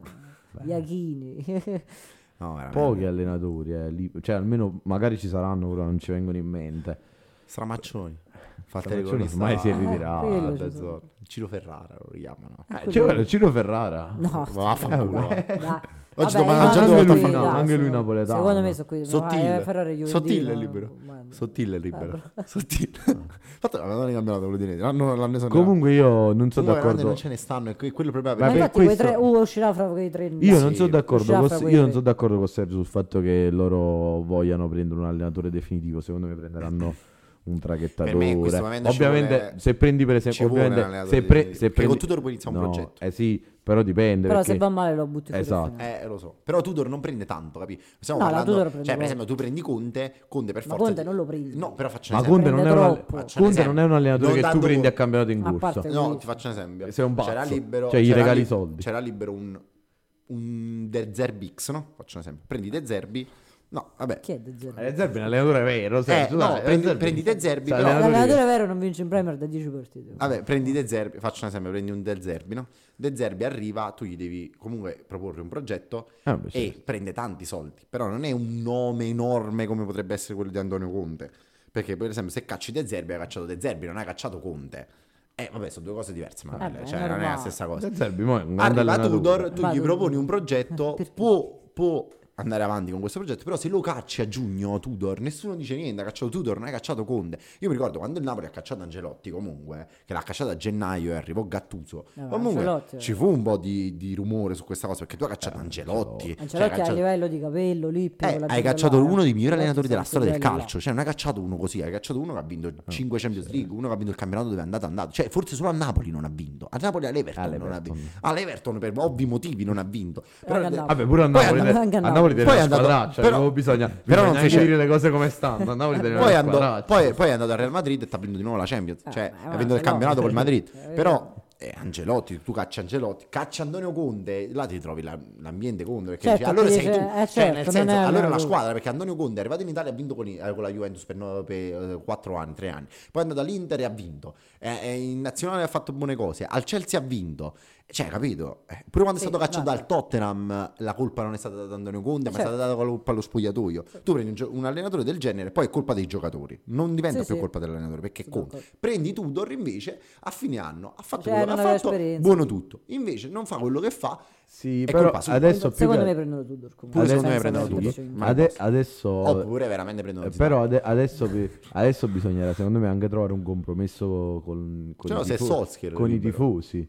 Iachini. No, veramente. Pochi allenatori, eh, lì- cioè almeno magari ci saranno, però non ci vengono in mente. Stramaccioni. Fa Stramaccioni telecronista. ormai si è Ah, ritirato. quello da ci Zoro. sono. Ciro Ferrara lo richiamano. Eh, cioè, guarda, Ciro Ferrara. No, Ma vaffanculo. Eh, dai. Oggi Vabbè, domani- io oggi non domani so fa- chi, dai, anche lui sono- napoletano. Secondo me sono qui. Sottile. eh, Ferrari Juventino, Sottile è libero. ma- Sottile è libero. Sottile. Infatti la Madonna di campionato quello di Neri. L'hanno, l'hanno esonerato. Comunque io non sono Comunque, veramente d'accordo. non ce ne stanno. E que- quello proprio Ma Vabbè, infatti quei questo- tre, uh, uscirà fra quei tre. Io non Sì, sono d'accordo uscirà con, fra io quei non tre. sono d'accordo con Sergio sul fatto che loro vogliano prendere un allenatore definitivo. Secondo me prenderanno un traghettatore. Per me in questo momento ci ovviamente, vuole- se prendi per ci esempio, vuole un ovviamente, allenatore se, pre- definitivo. se Perché prendi, con Tudor puoi iniziare un no, progetto. Eh sì, però dipende. Però perché... se va male lo butti fuori. Esatto. al finale. Eh, lo so. Però Tudor non prende tanto, capi? Stiamo No, la parlando... Tudor Cioè, prende per poco. esempio, tu prendi Conte, Conte per Ma forza... Conte di- non lo prendi. No, però faccio Ma un esempio. Conte non, è prende un, alle- troppo. Faccio un Conte esempio. non è un allenatore Non che tu dando prendi con- a campionato in A corso. parte- No, ti faccio un esempio. Sei un C'era pazzo. libero... Cioè, gli c'era regali li- i soldi. C'era libero un... Un De Zerbi X, no? Faccio un esempio. Prendi De Zerbi... No, vabbè. Chi è De Zerbi? Eh, Zerbi è un allenatore vero, Eh, Sergio, no, dai, prendi, Zerbi. prendi De Zerbi, Sai, però... allenatore- L'allenatore vero non vince in Premier da dieci partite. Vabbè, prendi De Zerbi, faccio un esempio, prendi un De Zerbi, no? De Zerbi arriva, tu gli devi comunque proporre un progetto Ah, beh, e certo. prende tanti soldi, però non è un nome enorme come potrebbe essere quello di Antonio Conte, perché per esempio se cacci De Zerbi hai cacciato De Zerbi, non hai cacciato Conte. Eh, vabbè, sono due cose diverse, ma Vabbè, cioè, è non è la normale. stessa cosa. De Zerbi mo è un grande Arriva allenatore. Tudor, tu Ma gli tu- proponi un progetto, Perché? può, può andare avanti con questo progetto, però se lo cacci a giugno Tudor, nessuno dice niente, ha cacciato Tudor, non hai cacciato Conte. Io mi ricordo quando il Napoli ha cacciato Ancelotti comunque, che l'ha cacciato a gennaio e arrivò Gattuso, Eh, comunque Ancelotti, ci fu un po' di, di rumore su questa cosa, perché tu hai cacciato Ancelotti, cioè, hai Ancelotti a cacciato- livello di capello, Lippi, eh, quella hai vita cacciato là, uno dei migliori Ancelotti allenatori della sta a storia del quel livello calcio, cioè non hai cacciato uno così, hai cacciato uno che ha vinto cinque Champions League, uno che ha vinto il campionato dove è andato andato, cioè forse solo a Napoli non ha vinto, a Napoli all'Everton, non ha All'Everton. vinto, all'Everton per ovvi motivi non ha vinto, però Anche a Napoli. Vabbè, pure a Poi Napoli, è andato- anche a a Napoli. Napoli deve Poi è una andato- squadraccia, però- però bisogna, però bisogna non anche fece- dire le cose come stanno. A Napoli deve poi, una andò, squadraccia. poi, poi è andato al Real Madrid e ti ha vinto di nuovo la Champions, Eh, cioè eh, ha ma vinto il no. campionato col Madrid, Eh, però eh, Ancelotti, tu cacci Ancelotti, cacci Antonio Conte, là ti trovi la- l'ambiente contro, perché Certo, dici, allora ti sei dice- tu, eh, cioè certo, nel non senso, è allora è la allenatore. squadra, perché Antonio Conte è arrivato in Italia e ha vinto con, i- eh, con la Juventus per, no- per quattro anni, tre anni, poi è andato all'Inter e ha vinto, Eh, eh, in nazionale ha fatto buone cose, al Chelsea ha vinto, cioè capito? Eh, pure quando Sì, è stato cacciato no, dal Tottenham la colpa non è stata data da Antonio Conte, ma è Certo. stata data la colpa allo spogliatoio. Tu prendi un, gio- un allenatore del genere, poi è colpa dei giocatori, non diventa Sì, più sì. colpa dell'allenatore, perché Sono conta. d'accordo. Prendi Tudor invece a fine anno, ha fatto Cioè, quello che non ha aveva fatto, esperienza, buono sì. tutto. Invece non fa quello che fa, Sì, è però colpa sua. adesso più Secondo che- me prendono Tudor comunque. Pure secondo me senza prendono metterci Tudor. in Ma ade- basta. adesso oppure veramente prendono Eh, Zidane. però ade- adesso, bi- adesso bisognerà secondo me anche trovare un compromesso con, con Cioè, no, i, se tifo- Solskjaer con i libero. tifosi.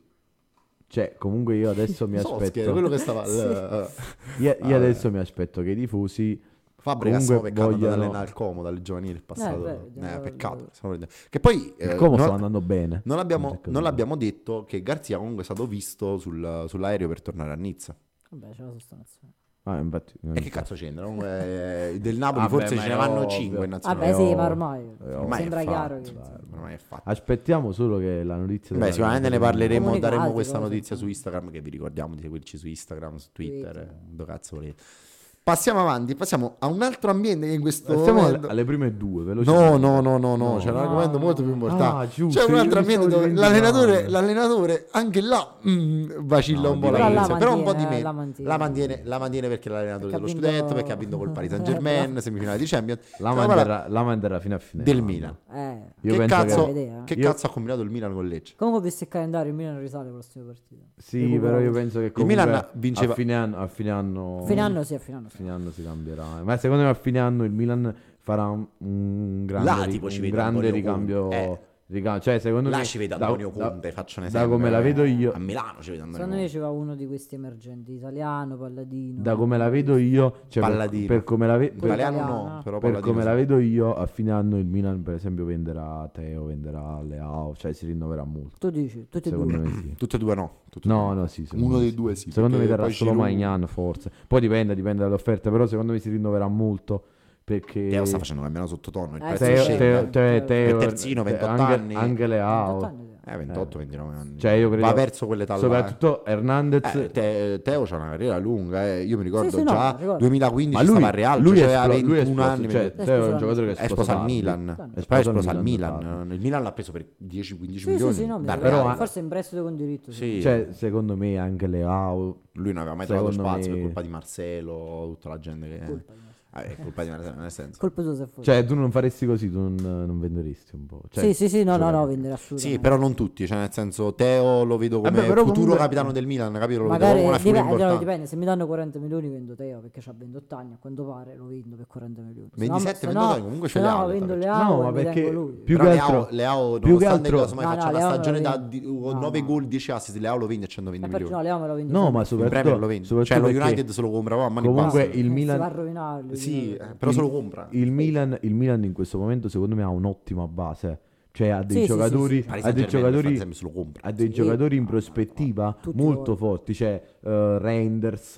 Cioè, comunque io adesso mi Solskjaer, aspetto quello che stava al- io, io Vabbè. adesso mi aspetto che i tifosi Fabregas stiamo comunque peccando ad vogliano- allenare il Como dalle giovanili il passato. Eh, Eh, beh, peccato. eh, stiamo prendendo- Che poi eh, il Como non- sta andando bene. Non abbiamo, Non c'è non cosa abbiamo detto che Garzia comunque è stato visto sul- sull'aereo per tornare a Nizza. Vabbè, c'è la sostanza. Ah, infatti, E che cazzo c'entra? Comunque, eh, del Napoli Vabbè, forse ma ce è ne vanno ovvio. cinque in nazionale. Vabbè, sì, oh, ma ormai eh, ormai è sembra fatto, chiaro che dai, ormai è fatto. Aspettiamo solo che la notizia Beh, della- sicuramente ne della- parleremo, Comunicati, daremo questa cose, notizia su insomma. Instagram, che vi ricordiamo di seguirci su Instagram, su Twitter, Twitter. eh, dove cazzo volete. Passiamo avanti, passiamo a un altro ambiente che in questo Stiamo alle, momento... alle prime due, No, velocemente. no, no, no, no, No. c'è un No. argomento molto più importante. Ah, giusto, C'è un io altro mi stavo ambiente dove dimenticando. l'allenatore, l'allenatore anche là mm, vacilla No, un po' la però là presa, però un po' di mantiene, meno. la mantiene. La mantiene, la mantiene perché è l'allenatore Perché ha dello vinto- scudetto, perché ha vinto col Paris Saint Germain, semifinale di Champions. La Stiamo parlando manderà, la manderà fino a fine del anno. Milan. Eh. Io Che penso cazzo, che- Idea. che Io- cazzo ha combinato il Milan con Lecce? Comunque, visto il calendario, il Milan risale alle prossime partite. Sì, Recupera però io così. penso che Il comunque Milan vinceva- a fine anno, a fine anno, Fine anno sì, a fine anno a sì. fine anno si cambierà. Ma secondo me a fine anno il Milan farà un, un grande, Là, ri- tipo, ci un vedo grande Antonio ricambio. Conte. Eh. rica- cioè, secondo Là me ci vedo da- Antonio da- Conte, faccio un da esempio. come la eh, vedo io- A Milano ci vedo Antonio Secondo me Conte. ci va uno di questi emergenti, italiano, Palladino. Da come la vedo io, cioè per, Palladino. per come la, ve- per- Italiano italiano, no, eh. però per Palladino come sì. la vedo io, a fine anno il Milan, per esempio, venderà Teo, venderà Leao, cioè si rinnoverà molto. Tu dici, tutti e Secondo due. me sì. Tutte e due no. tutte e No, due. no, sì. secondo Uno me dei sì. due sì. Secondo me perché terrà poi solo Giroud- Maignan forse. Poi dipende, dipende dalle offerte, però secondo me si rinnoverà molto perché Teo sta facendo cambiare sottotono, il Eh, prezzo sì, Teo, scende. Teo, Teo, Teo- È terzino, Teo- ventotto anche, anni. anche Leao. ventotto anni, Eh, ventotto ventinove anni. Cioè, io credo- Va verso quelle età là. Soprattutto Hernandez. Eh, Te- Teo c'ha una carriera lunga, eh. Io mi ricordo Sì, sì, no, già ricordo. duemilaquindici Ma lui, stava al Real, lui, cioè è aveva esplo- lui è ventuno esploso, anni, cioè, venti- Teo è un esploso giocatore che è è sposa al tardi. Milan, È poi è esploso sposa al al Milan. Milan. Il Milan l'ha preso per dieci quindici Sì, milioni sì, sì, no, mi dal sembra- Real. Però- forse in prestito con diritto. Sì. Sì. Cioè, secondo me anche Leao. Lui non aveva mai trovato Secondo spazio me- per colpa di Marcelo, tutta la gente che Colpa di me. Ah, è colpa di Marcelo, nel senso. Colpa tua se fosse. Cioè, tu non faresti così, tu non, non venderesti un po'. Cioè, sì, sì, sì, no, no, no, giocare. vendere assolutamente. Sì, però non tutti, cioè nel senso Teo lo vedo come Vabbè, però futuro comunque- capitano del Milan, capito? Lo Magari vedo come una figura dipende, allora, importante. dipende, se mi danno quaranta milioni vendo Teo perché ha ventotto anni, a quanto pare lo vendo per quaranta milioni. Se no- ventisette, se ventotto no- anni, comunque se ce li no, ha, vendo l'età, Leao No, e ma mi perché tengo lui. più Però che Leao, altro Leao più che nonostante altro- casomai No, faccia no, una Leao me lo stagione da vende. di- No, nove no. gol, dieci assist, Leao lo vende a centoventi Eh, perché milioni. no, Leao me lo vendo No, sempre. ma In soprattutto, Premier lo vende. soprattutto Cioè lo perché United se lo comprava a mani comunque basse. il Eh, si Milan va a rovinare lui, Sì, lui. eh, però se lo compra. il Milan, il Milan in questo momento secondo me ha un'ottima base, cioè ha dei Sì, sì, giocatori, sì, sì. Paris ha dei Saint-Germain, giocatori, per esempio, se lo compra. ha dei Sì. giocatori in prospettiva Tutti molto loro. forti, cioè eh, Reinders,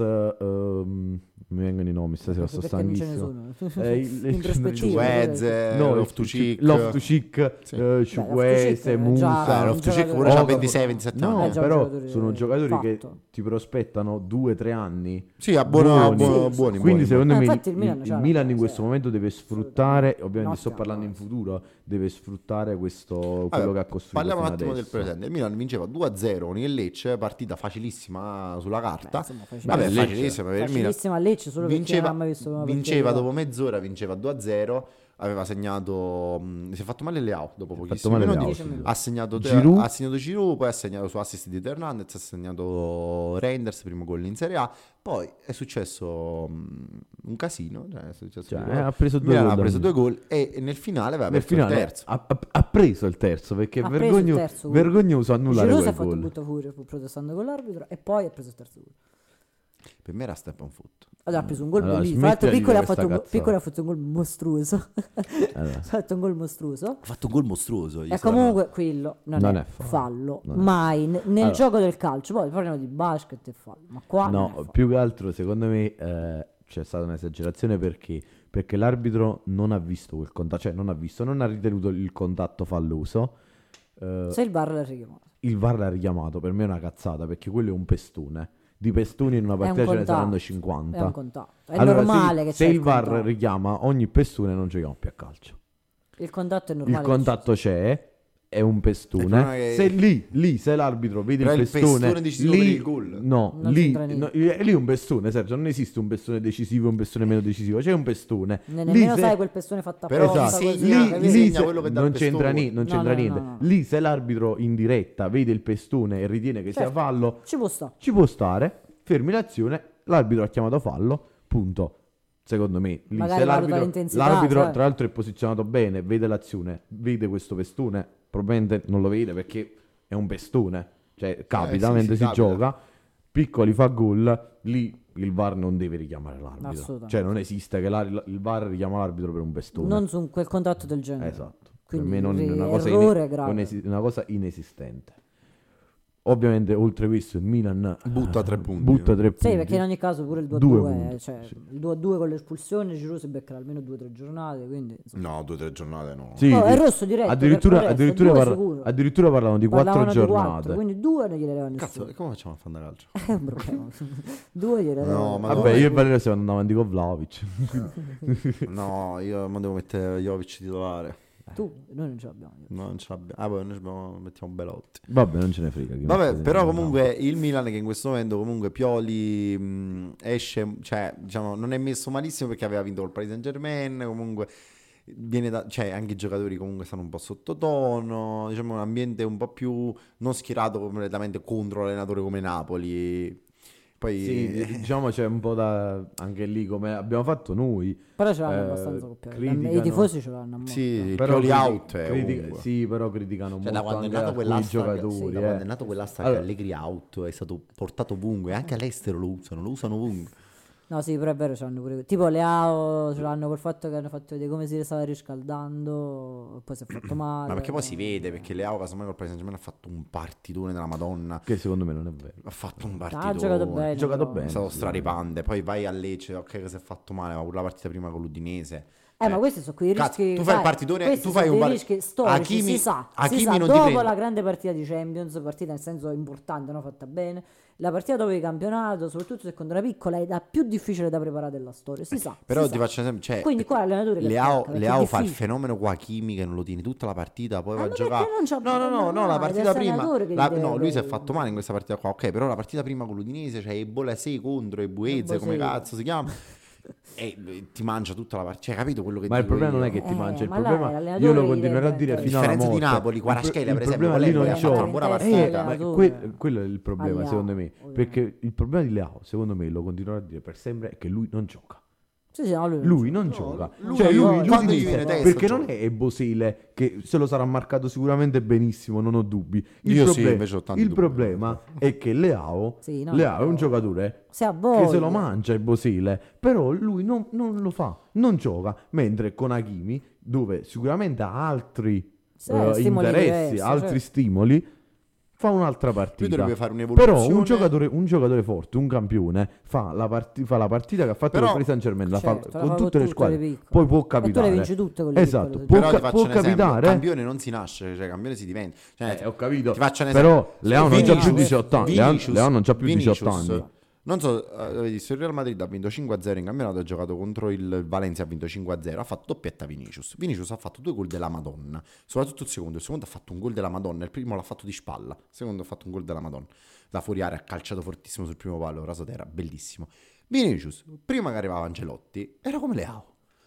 ehm, mi vengono i nomi stasera, sto Perché non ce ne stanchissimo. sono. Eh, il- in prospettiva. Chukwueze, No, Loftus-Cheek. Loftus-Cheek, Sì. eh, Beh, Chukwueze, Loftus-Cheek è Musa. già Eh, un Loftus-Cheek giocatore- pure c'ha Okafor. ventisei ventisette No, anni. è già un però giocatore sono giocatori che fatto. ti prospettano due tre anni. Sì, a buono, Buoni. buono- Sì, buoni, Quindi buoni. secondo Eh, me infatti il, il Milan il c'ha la Milan in base, questo eh. momento deve Assolutamente. sfruttare, ovviamente No, sto stiamo parlando in base. futuro, deve sfruttare questo quello Vabbè, che ha costruito parliamo un fino attimo del adesso. presente. Il Milan vinceva due a zero con il Lecce, partita facilissima sulla carta. Beh, insomma, facilissima. Vabbè, Lecce. facilissima per il Milan. Facilissima a Lecce, solo perché non Vinceva, ha mai visto una partita vinceva di dopo mezz'ora, vinceva due a zero. aveva segnato, mh, si è fatto male Leao dopo fatto pochissimi male minuti, Leao, sì. ha segnato Giroud. ha segnato Giroud, poi ha segnato su assist di Hernandez, ha segnato Reinders, primo gol in Serie A, poi è successo mh, un casino, cioè è successo Cioè, di- ha preso due Milan gol ha da preso Milan. due gol e nel finale aveva Nel aperto il finale terzo. ha, ha- ha preso il terzo perché è Ha preso il vergogno- terzo gol. vergognoso annullare Giroud si è quel fatto gol. buttafuori protestando con l'arbitro e poi ha preso il terzo gol. Per me era step on foot. Allora ha preso un gol Allora, bellissimo. Tra l'altro smettila di Piccolo ha dire fatto un, questa Piccolo ha fatto un gol mostruoso. Allora. Ha fatto un gol mostruoso. Ha fatto un gol mostruoso. gli E stava- comunque quello non, Non è, è fallo. fallo, Non è mai n- nel Allora. gioco del calcio. Poi parliamo di basket e fallo, ma qua non è No, fallo. più che altro secondo me eh, c'è stata un'esagerazione perché perché l'arbitro non ha visto quel contatto, cioè non ha visto, non ha ritenuto il contatto falloso. Eh, Se il bar l'ha richiamato. il V A R l'ha richiamato, per me è una cazzata perché quello è un pestone. Di pestoni in una È un partita ce ne contatto, saranno È cinquanta. un contatto. È Allora, normale se, che se c'è il V A R contatto. richiama ogni pestone non giochiamo più a calcio. Il contatto è normale. Il che contatto c'è, è un Il problema pestone. è che- Se lì, lì, se l'arbitro vede Però il il pestone, pestone decisivo per lì, il gol. no, Non lì, c'entra no, niente. è lì un pestone, Sergio, non esiste un pestone decisivo e un pestone meno decisivo, c'è un pestone. Ne- Lì nemmeno se- sai quel pestone fatto Però apposta. Esatto. così, segna- Lì, capito? lì segna se- quello che dà il non c'entra, pestone. ni- non No, c'entra no, niente. no, no. Lì se l'arbitro in diretta vede il pestone e ritiene che sia Certo. fallo, Ci può stare. ci può stare, fermi l'azione, l'arbitro ha chiamato fallo, punto. Secondo me, lì, Magari se valuta l'arbitro, l'intensità, l'arbitro sai. tra l'altro è posizionato bene, vede l'azione, vede questo pestone, probabilmente non lo vede perché è un pestone, cioè capita Eh, sì, mentre sì, si capita. gioca, Piccoli fa gol, lì il V A R non deve richiamare l'arbitro, Assolutamente. cioè non esiste che la- il V A R richiama l'arbitro per un pestone. Non su quel contatto del genere. Esatto, Quindi per me non, è una ri- cosa, errore ine- grave. non esi- una cosa inesistente. Ovviamente, oltre questo, il Milan Butta eh, tre punti. Butta tre punti. Sì, perché in ogni caso pure il due a Due due, punti, cioè sì. il due a due con l'espulsione, Giroud si beccherà almeno due o tre giornate, quindi insomma. No, due o tre giornate no. Sì, Oh, è sì. rosso diretto, Addirittura, per Forest, addirittura, due parla- sicuro. addirittura parlavano di quattro Parlavano di giornate. quattro, quindi due non gliele levano Cazzo, nessuno. e come facciamo a fare da calcio? È un problema. Due gliele No, levano. ma Vabbè, no, io e Valerio stiamo andando avanti con Vlahovic. No, io ma devo mettere Jovic titolare. Tu, noi non ce l'abbiamo. No, non ce l'abbiamo. Ah, poi noi abbiamo- mettiamo Belotti. Vabbè, non ce ne frega. chi Vabbè, mette però dentro, comunque il Milan che in questo momento comunque Pioli mh, esce, cioè diciamo non è messo malissimo perché aveva vinto col Paris Saint Germain, comunque viene da, cioè anche i giocatori comunque stanno un po' sottotono, diciamo un ambiente un po' più non schierato completamente contro l'allenatore come Napoli. Poi Sì, diciamo c'è un po' da anche lì come abbiamo fatto noi. Però ce l'hanno Eh, abbastanza coppiati. criticano- I tifosi ce l'hanno a molto. sì, il Però Pioli criti- out è critica- ovunque. sì, però criticano Cioè, molto da quando è anche nato alcuni quell'hashtag, giocatori. sì, da eh. quando è nato quell'hashtag Allora- Allegri out è stato portato ovunque, anche all'estero lo usano, lo usano ovunque. No, sì, però è vero, ce l'hanno pure. Tipo Leao ce l'hanno col fatto che hanno fatto vedere come si stava riscaldando, poi si è fatto male. Ma perché poi si vede, perché Leao casomai col Paris Saint Germain ha fatto un partitone della Madonna. Che secondo me non è vero. Ha fatto un Ah, partitone. ha giocato bene. Ha giocato però. bene. È stato sì. straripante. Poi vai a Lecce, ok che si è fatto male, ma pure la partita prima con l'Udinese. Eh, ma questi sono quei Cazzo, rischi. tu fai il sai, partitone, questi tu sono fai un dei par- rischi storici, Hakimi- si sa, si Hakimi sa, non ti dopo prende. la grande partita di Champions, partita nel senso importante, no? Fatta bene, la partita dopo il campionato, soprattutto se contro una piccola, è la più difficile da preparare della storia, si sa. Però si ti sa. faccio un esempio, cioè, Quindi qua l'allenatore che Leao, attacca, perché è Leao fa il difficile. fenomeno con Hakimi che non lo tieni tutta la partita, poi Ah, va a ma giocare. perché non c'ha- No, no, no, no, no, la no, partita deve essere prima. l'allenatore che la- gli deve- no, lui si è fatto male in questa partita qua, ok, però la partita prima con l'Udinese, cioè Ebola sei contro e Bueze, come Ebosei. cazzo si chiama? E eh, ti mangia tutta la partita, cioè, capito quello che Ma il dico problema non io? è che ti Eh, mangia, il ma là problema è l'allenatore io lo che continuerò a deve dire diventare- fino alla differenza di morte. Napoli, Il Kvaratskhelia, pro- per il esempio, problema lì quello non ha fatto c'ho. una buona Eh, partita. Eh, ma allenatore. que- quello è il problema Leao, secondo me, ovviamente. perché il problema di Leao, secondo me, lo continuerò a dire per sempre, è che lui non gioca. Sì, sì, no, lui non Lui c'è. non No, gioca, lui- cioè lui, lui quando si gli dice- viene testa, perché gioca. non è Bosile che se lo sarà marcato sicuramente benissimo, non ho dubbi. Il, Io sì, proble- invece ho tanti il dubbi. problema è che Leao, Sì, no, Leao è un no. giocatore Se ha che voglia. se lo mangia il Bosile, però lui non, non lo fa, non gioca, mentre con Hakimi, dove sicuramente ha altri Sì, eh, stimoli interessi, diversi, altri certo. stimoli, fa un'altra Lui partita. dovrebbe fare Però un'evoluzione. un giocatore, un giocatore forte, un campione, fa la, parti- fa la partita che ha fatto Però- il Paris Saint Germain, la fa Certo, la con fa tutte le con squadre, tutte le piccole. poi può E tu le capitare. vinci tutte con le Esatto, piccole. può, Però ca- ti faccio può un esempio, capitare. campione non si nasce, cioè campione si diventa. Cioè, Eh, ho capito. Ti faccio un esempio. Però Leao non c'ha più Vinicius- diciotto anni. Leao, Vinicius- Leao non c'ha più Vinicius, diciotto anni. Non so, eh, avete visto il Real Madrid ha vinto cinque a zero in campionato, ha giocato contro il Valencia, ha vinto cinque a zero, ha fatto doppietta Vinicius. Vinicius ha fatto due gol della Madonna, soprattutto il secondo. Il secondo ha fatto un gol della Madonna, il primo l'ha fatto di spalla, il secondo ha fatto un gol della Madonna. Da fuori area ha calciato fortissimo sul primo palo, raso terra, bellissimo. Vinicius, prima che arrivava Ancelotti, era come Leao.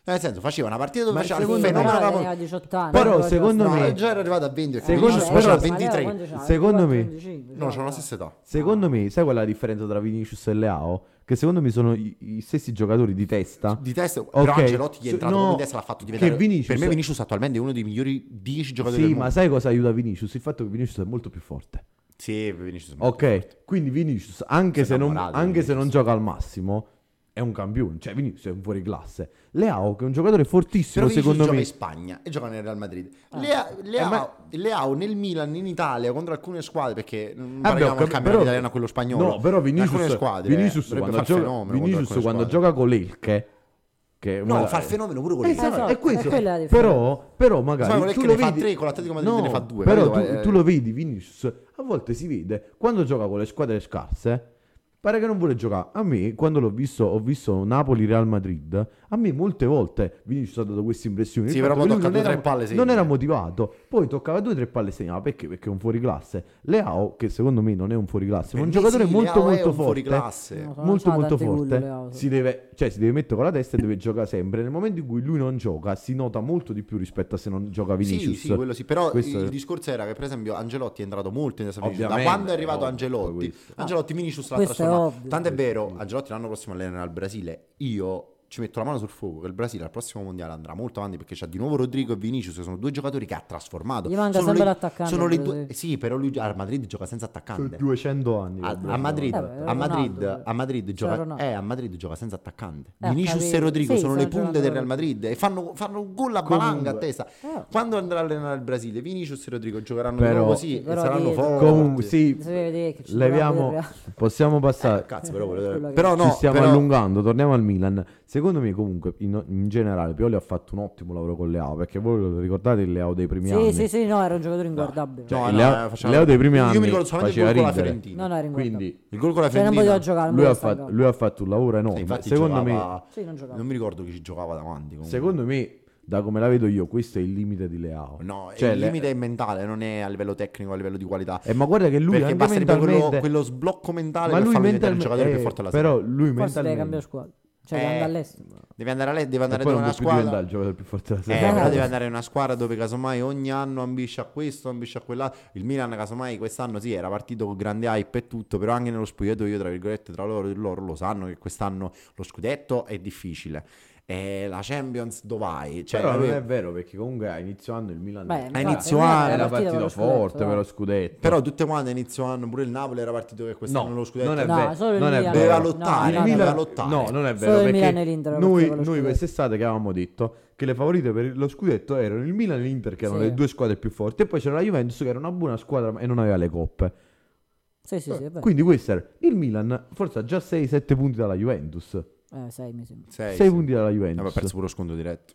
Nel senso, faceva una partita dove Ma faceva il secondo me- fenomeno Però Napoli- aveva diciotto anni. Però aveva secondo già me- stato. No, già era arrivato a venti, perché Secondo- Vinicius però- faceva Ma ventitré. quando c'era? Secondo me- ventiquattro, No, c'è la venticinque, stessa età. Secondo me, sai qual è la differenza tra Vinicius e Leao? Che secondo me sono i, i stessi giocatori di testa. Di testa, però Ok, Ancelotti gli è se- entrato no, proprio in testa, l'ha fatto diventare. che Vinicius- Per me Vinicius attualmente è uno dei migliori dieci giocatori Sì, del ma mondo. sai cosa aiuta Vinicius? Il fatto che Vinicius è molto più forte. Sì, Vinicius è molto Ok, forte. quindi Vinicius, anche, Sei se non, innamorato di anche se Vinicius. non gioca al massimo, è un campione. Cioè, Vinicius è un fuoriclasse. Leao, che è un giocatore Però fortissimo, Vinicius secondo gioca me. in Spagna e gioca nel Real Madrid. Ah. Lea- Leao, Eh, ma- Leao nel Milan, in Italia, contro alcune squadre, perché non Vabbè, parliamo ho del capi- campionato però- italiano a quello spagnolo. No, però in alcune Vinicius, squadre, eh, Vinicius dovrebbe quando, far gioca, fenomeno contro Vinicius alcune quando squadre. gioca con l'Elche, che No, ma- fa il fenomeno pure con Eh, lì. esatto, Esatto, è questo. è quella la differenza. Però, però magari Sai, qual è tu che lo ne fa vedi, tre, con l'Atletico Madrid no, ne fa due, però capito? tu, Eh, tu lo vedi Vinicius, a volte si vede quando gioca con le squadre scarse. Pare che non vuole giocare. A me, quando l'ho visto, ho visto Napoli-Real Madrid. A me, molte volte Vinicius ha dato queste impressioni. Sì, Il però fatto poi che lui tocca non due o era- tre palle segna. Non era motivato. Poi toccava due o tre palle segnava. Perché? Perché è un fuoriclasse. Leao, che secondo me non è un fuoriclasse, ma è un Per me giocatore sì, molto Leao è molto un forte. fuoriclasse. No, sono Molto c'ha molto tanti gol, forte. Leao. Si deve, cioè, si deve mettere con la testa e deve giocare sempre. Nel momento in cui lui non gioca, si nota molto di più rispetto a se non gioca Vinicius. Sì, sì, quello sì. Però Questo il è- discorso era che, per esempio, Angelotti è entrato molto in testa a Vinicius. Da Ovviamente, quando è arrivato è ovvio, Angelotti, questo. Angelotti Vinicius l'ha Questo è trasformato. ovvio. Tanto è Questo vero, sì. Angelotti l'anno prossimo allenerà al Brasile. Io ci metto la mano sul fuoco che il Brasile al prossimo mondiale andrà molto avanti, perché c'ha di nuovo Rodrigo e Vinicius, che sono due giocatori che ha trasformato. Gli manca sono sempre le, l'attaccante sono le al due, Brasile. sì, però lui al Madrid gioca senza Per attaccante. duecento anni. A, vabbè, a Madrid, Eh, beh, a, Madrid, Ronaldo. a Madrid C'era gioca, Ronaldo. eh, a Madrid gioca senza attaccante. Eh, Vinicius capito. e Rodrigo Sì, sono le stanno punte del giocando Real Madrid e fanno, fanno un gol a Comunque. valanga a testa. Eh. Quando andrà a allenare il Brasile, Vinicius e Rodrigo giocheranno Però- di nuovo così e però saranno dietro- forti. Comunque, sì, Si deve vedere che ci leviamo. dovrebbe vedere. Possiamo passare. Eh, cazzo, però, Quello che- però no, Ci stiamo però- allungando, torniamo al Milan. Secondo me, comunque, in, in generale, Pioli ha fatto un ottimo lavoro con Leao. Perché voi lo ricordate il Leao dei primi Sì, anni? sì, sì, no, era un giocatore inguardabile. Cioè, No, il no, Leao, eh, faceva- Leao dei primi Io anni mi ricordo solamente faceva il gol con la ridere. Fiorentina. No, no, era inguardabile. Quindi Il gol con la Cioè, non Fiorentina. poteva giocare, non lui ha, poteva fatto, stare. lui ha fatto un lavoro Sì, enorme. infatti secondo me, giocava- Sì, non giocava. non mi ricordo chi ci giocava davanti. comunque. secondo me, da come la vedo io, questo è il limite di Leao. No, Cioè, il le- limite è mentale, non è a livello tecnico, a livello di qualità. Eh, ma guarda che lui Perché anche basterebbe quello, mentalmente... quello sblocco mentale ma per lui farlo diventare il mentalmente... giocatore più eh, forte della però serie. lui Forse deve mentalmente... cambiare squadra. Cioè, Eh, deve andare all'estero. Deve andare, alle- deve andare E poi da non una può più diventare squadra. il giocatore più forte della Eh, serie. però Esatto. deve andare in una squadra dove casomai ogni anno ambisce a questo, ambisce a quell'altro. Il Milan casomai quest'anno sì era partito con grande hype e tutto, però anche nello spogliatoio, tra virgolette, tra loro e loro lo sanno che quest'anno lo scudetto è difficile. E la Champions dov'hai? Cioè, Però non avevo- è vero, perché comunque a inizio anno il Milan Beh, A infatti, inizio il Milan anno era era partito partito con lo scudetto, forte per dai. lo scudetto. Però tutte quante a inizio anno pure il Napoli era partito che quest'anno No, lo scudetto. non è No, vero. solo il non è Milan. vero. Doveva No, lottare, no, il no, Milan no. lottare. No, non è Solo vero il perché Milan e l'Inter noi, partivano lo noi scudetto. quest'estate che avevamo detto che le favorite per lo scudetto erano il Milan e l'Inter, che erano Sì. le due squadre più forti, e poi c'era la Juventus che era una buona squadra e non aveva le coppe. Sì, sì, sì, è vero. Quindi questo era il Milan, forse ha già sei sette punti dalla Juventus. Eh, sei mi sembra. Sei, sei sì. punti dalla Aveva Juventus. perso pure lo scontro diretto.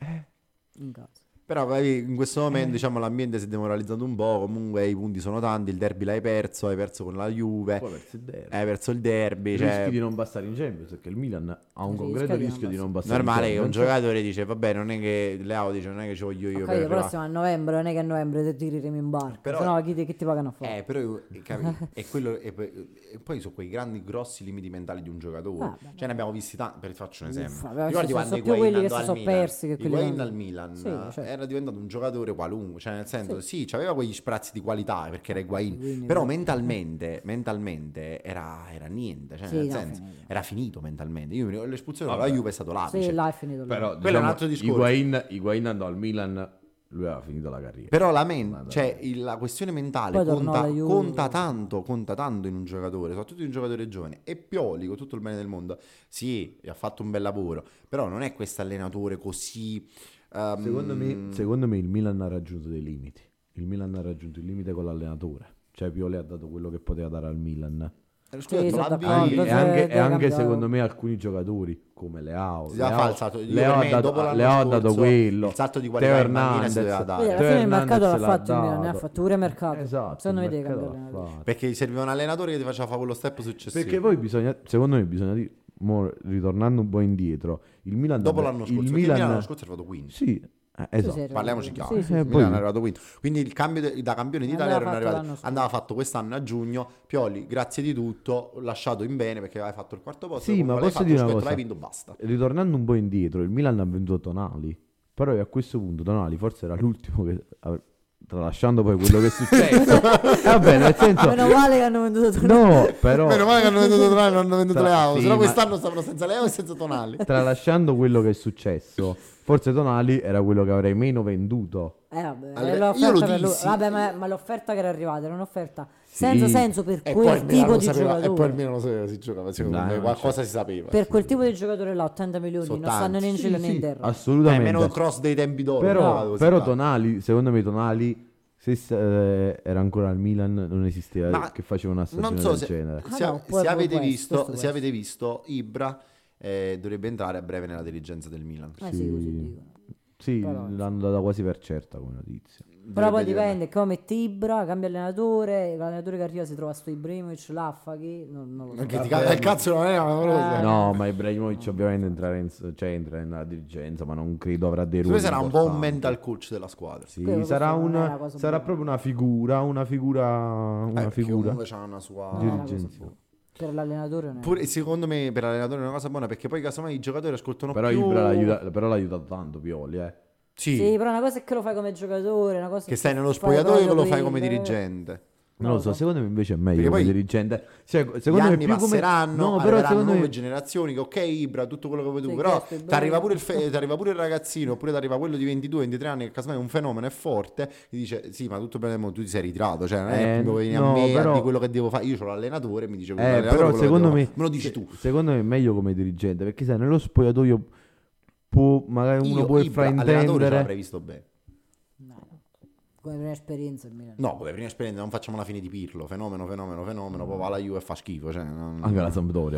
In casa. Però vai, in questo Eh. momento diciamo l'ambiente si è demoralizzato un po', comunque i punti sono tanti, il derby l'hai perso, hai perso con la Juve, Poi perso il derby. hai perso il derby, Rischi cioè, di non bastare in Champions, perché il Milan ha un Rischia concreto di non rischio di non bastare. bastare normale che in un Champions. giocatore dice vabbè non è che Leao dice non è che ci voglio io Ok, per però arrivare. siamo a novembre, non è che a novembre ti tireremo in barca. Però- Se no, chi, ti- chi ti pagano a fare? Eh, però eh, capi, è quello, e poi, e poi sono quei grandi grossi limiti mentali di un giocatore. Ah, beh, Ce ne abbiamo visti tanti, per faccio un esempio. Uffa, però Ricordi ci quando sono più Higuain quelli che andò si al sono Milan? persi che quelli Higuain che- al Milan Sì, certo. era diventato un giocatore qualunque, cioè nel senso sì, aveva quegli sprazzi di qualità perché era Higuain, Quindi- però mentalmente, mentalmente era, era niente, cioè Sì, nel no, senso finito. era finito mentalmente. Io mi ricordo l'espulsione Vabbè. dalla Juve è stato l'apice. Sì, là è finito. là. Però Quello è un diciamo, altro discorso. Higuain, Higuain andò al Milan, lui aveva finito la carriera. Però la, men- Madonna. cioè, il- la questione mentale Poi tornò conta, alla Juve. conta tanto, conta tanto in un giocatore, soprattutto in un giocatore giovane. E Pioli, con tutto il bene del mondo, sì, ha fatto un bel lavoro, però non è questo allenatore così... ehm, Secondo me, secondo me il Milan ha raggiunto dei limiti. Il Milan ha raggiunto il limite con l'allenatore. Cioè Pioli ha dato quello che poteva dare al Milan. eh, scusate, Sì, sono l'ha d'accordo, vinto. E se anche, deve e anche cambiare. secondo me alcuni giocatori come Leao. Si è Leao- falsato. Io Leao per ha me, dato, dopo l'anno Leao ha dato scorso, quello. il salto di qualità Teo in Maldini si doveva Hernandez. dare. Vedi, alla Teo fine il mercato Hernandez l'ha l'ha fatto il Milan, ne ha dato. fatto pure il mercato. Esatto, Secondo me il devi mercato cambiare l'ha allenatore. fatto. Perché gli serviva un allenatore che ti faceva fare quello step successivo. Perché poi bisogna, secondo me bisogna dire, mo, ritornando un po' indietro, il Milan dopo vabbè, l'anno scorso, il perché il Milan, Milan l'anno scorso è arrivato quinto. sì, Eh, Tu esatto. sei arrivato Parliamoci quinto. chiaro, Sì, sì, Eh, il sì. poi- Milan è arrivato quinto. Quindi il cambio de- da campione d'Italia Andava erano fatto arrivati, l'anno scorso. andava fatto quest'anno a giugno. Pioli, grazie di tutto, lasciato in bene perché aveva fatto il quarto posto. Sì, comunque ma l'hai posso fatto, dire una scudetto, cosa? l'hai vinto, basta. Ritornando un po' indietro, il Milan ha venduto Tonali. Però a questo punto Tonali forse era l'ultimo che... Tralasciando poi quello che è successo. Vabbè, nel senso... Meno male che hanno venduto tutto. No, però... Meno male che hanno venduto Tonali, non hanno venduto Tra- Leao. sì, Se no ma- quest'anno stavano senza Leao e senza Tonali. Tralasciando quello che è successo, forse Tonali era quello che avrei meno venduto. Eh, vabbè, Allora, è l'offerta io lo per lui. dissi- Vabbè, ma, ma l'offerta che era arrivata era un'offerta senza Sì. senso per E poi quel il Milan tipo lo di sapeva, e giocatore. poi il Milan lo sapeva, si giocava. Secondo Dai, me non qualcosa si sapeva. Per quel tipo di giocatore là, ottanta milioni, Sono non stanno tanti. né in cielo né in terra. Eh, Assolutamente. meno cross dei tempi d'oro. Però, bravo, così però tanto. Tonali, secondo me Tonali, se s- eh, era ancora al Milan, non esisteva Ma che faceva una stagione non so del se, genere. se, Ah, no, può- se avete può essere, visto, questo può se essere. avete visto Ibra eh, dovrebbe entrare a breve nella dirigenza del Milan. Eh sì, così dicono. Sì, Però- l'hanno data quasi per certa come notizia. Però poi Dovrebbe dipende come Tibra, cambia allenatore, l'allenatore che arriva si trova sto Ibrahimovic, Laffaghi, non, non lo so. Che ti caga il cazzo non è amoroso. Eh. No, ma Ibrahimovic ovviamente entrare in, cioè, entra nella dirigenza, ma non credo avrà dei Secondo ruoli me sarà un po' un importanti. mental coach della squadra. Sì, Quello sarà, forse non è un- una cosa sarà buona. proprio una figura, una figura, una Eh, perché figura. comunque c'ha una sua... Non è una cosa dirigenza. buona. Per l'allenatore non è. Pure, secondo me per l'allenatore è una cosa buona perché poi casomai i giocatori ascoltano Però più... Ibra l'ha aiuta- però l'ha aiutato tanto Pioli, eh. Sì, Sì, però una cosa è che lo fai come giocatore, una cosa è che stai nello fai spogliatoio che proprio lo fai come quello. dirigente. Non lo so, secondo me invece è meglio Perché come poi dirigente. Cioè, Gli secondo me anni più come... passeranno, No, però arriveranno secondo nuove me... generazioni che ok Ibra, tutto quello che vuoi tu, Sì, però questo è ti arriva bello. pure il, fe- t'arriva pure il ragazzino oppure ti arriva quello di ventidue ventitré anni che casomai è un fenomeno, è forte, ti dice sì ma tutto bene, mo tu ti sei ritirato, cioè non è Eh, che mi vieni no, a me però- a di quello che devo fare, io ho l'allenatore e mi dice Eh, l'allenatore però quello che secondo devo me... fare. Me lo dici se- tu. Secondo me è meglio come dirigente, perché sai, nello spogliatoio può, magari uno Io può Ibra, allenatore ce fraintendere... l'avrei visto bene. No, come prima esperienza il Milan. No, come prima esperienza non facciamo la fine di Pirlo, fenomeno, fenomeno, fenomeno, poi va alla Juve e fa schifo, cioè, non- Anche la Sampdoria.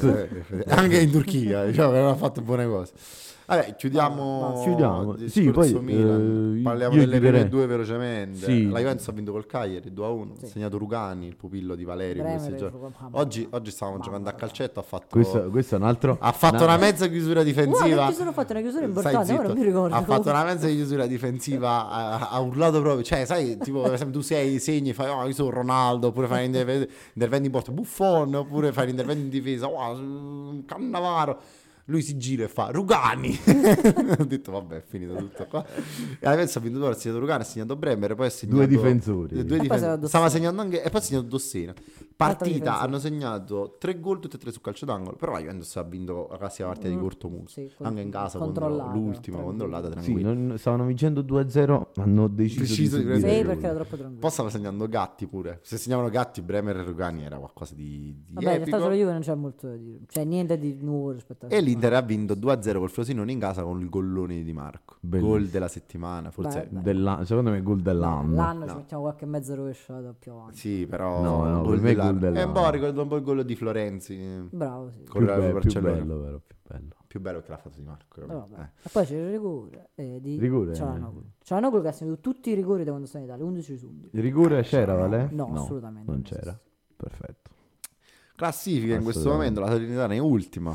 Eh, anche in Turchia, diciamo che non ha fatto buone cose. Vabbè, chiudiamo. Chiudiamo. il Sì, discorso poi, Milan. eh, Parliamo io delle prime chiuderei. due velocemente. Sì. La Juventus ha vinto col Cagliari due a uno. Sì. Ha segnato Rugani, il pupillo di Valerio. in questi Bremer, giorni. mamma Oggi, mia. oggi stavamo Mamma giocando a mia. calcetto. Ha fatto, Questo, questo è un altro... ha fatto no, una mezza chiusura difensiva. Guarda, ci sono fatte una chiusura Stai importante, ora zitto. non mi ricordo. Ha fatto una mezza chiusura difensiva. Ha, ha urlato proprio. Cioè, sai, tipo, per esempio, tu sei segni e fai, oh, io sono Ronaldo. Oppure fai interve- interventi in porta, Buffon. Oppure fai l'intervento in difesa, oh, Cannavaro. Lui si gira e fa Rugani. Ho detto vabbè è finito tutto qua. E alla Juventus ha vinto due, ha segnato Rugani, ha segnato Bremer, poi ha segnato Due difensori. due E poi difen- segnato Dossena. stava segnando anche e poi ha segnato Dossena. Partita, difensore. hanno segnato tre gol tutte e tre su calcio d'angolo, però la Juventus ha vinto la classica partita di Mm, Cortomuso. sì, con- Anche in casa contro controllata, l'ultima tranquillo. controllata Sì, tranquilla. non- stavano vincendo due a zero, ma hanno deciso, Deciso di di prendere subire Sì, gol. perché era troppo tranquillo. Poi stava segnando Gatti pure. Se segnavano Gatti, Bremer e Rugani era qualcosa di, di Vabbè, in realtà epico. sulla Juve non c'è molto da dire. Cioè, niente di nuovo rispetto a... E l'Inter ha vinto due a zero col Frosinone in casa con il gollone di Di Marco. Bellissimo. Gol della settimana, forse. Beh, beh. Della- secondo me è gol dell'anno. L'anno ci No. mettiamo qualche mezza rovesciata più avanti. Sì, però No, no, gol per me è dell'anno. gol dell'anno. È un po' ricordo un po' il gol di Florenzi. Bravo, sì. Con Più, il be- più Barcellona. bello, vero, più bello. Più bello che l'ha fatto Di Marco. Però vabbè. Eh. E poi c'è il rigore eh, di Rigore, Cialanoglu. Cialanoglu che ha segnato tutti i rigori da quando sta in Italia, undici su undici. Il rigore c'era, Vale? No, assolutamente Non non c'era. esiste. Perfetto. Classifica in questo Assolutamente. momento la Salernitana è ultima.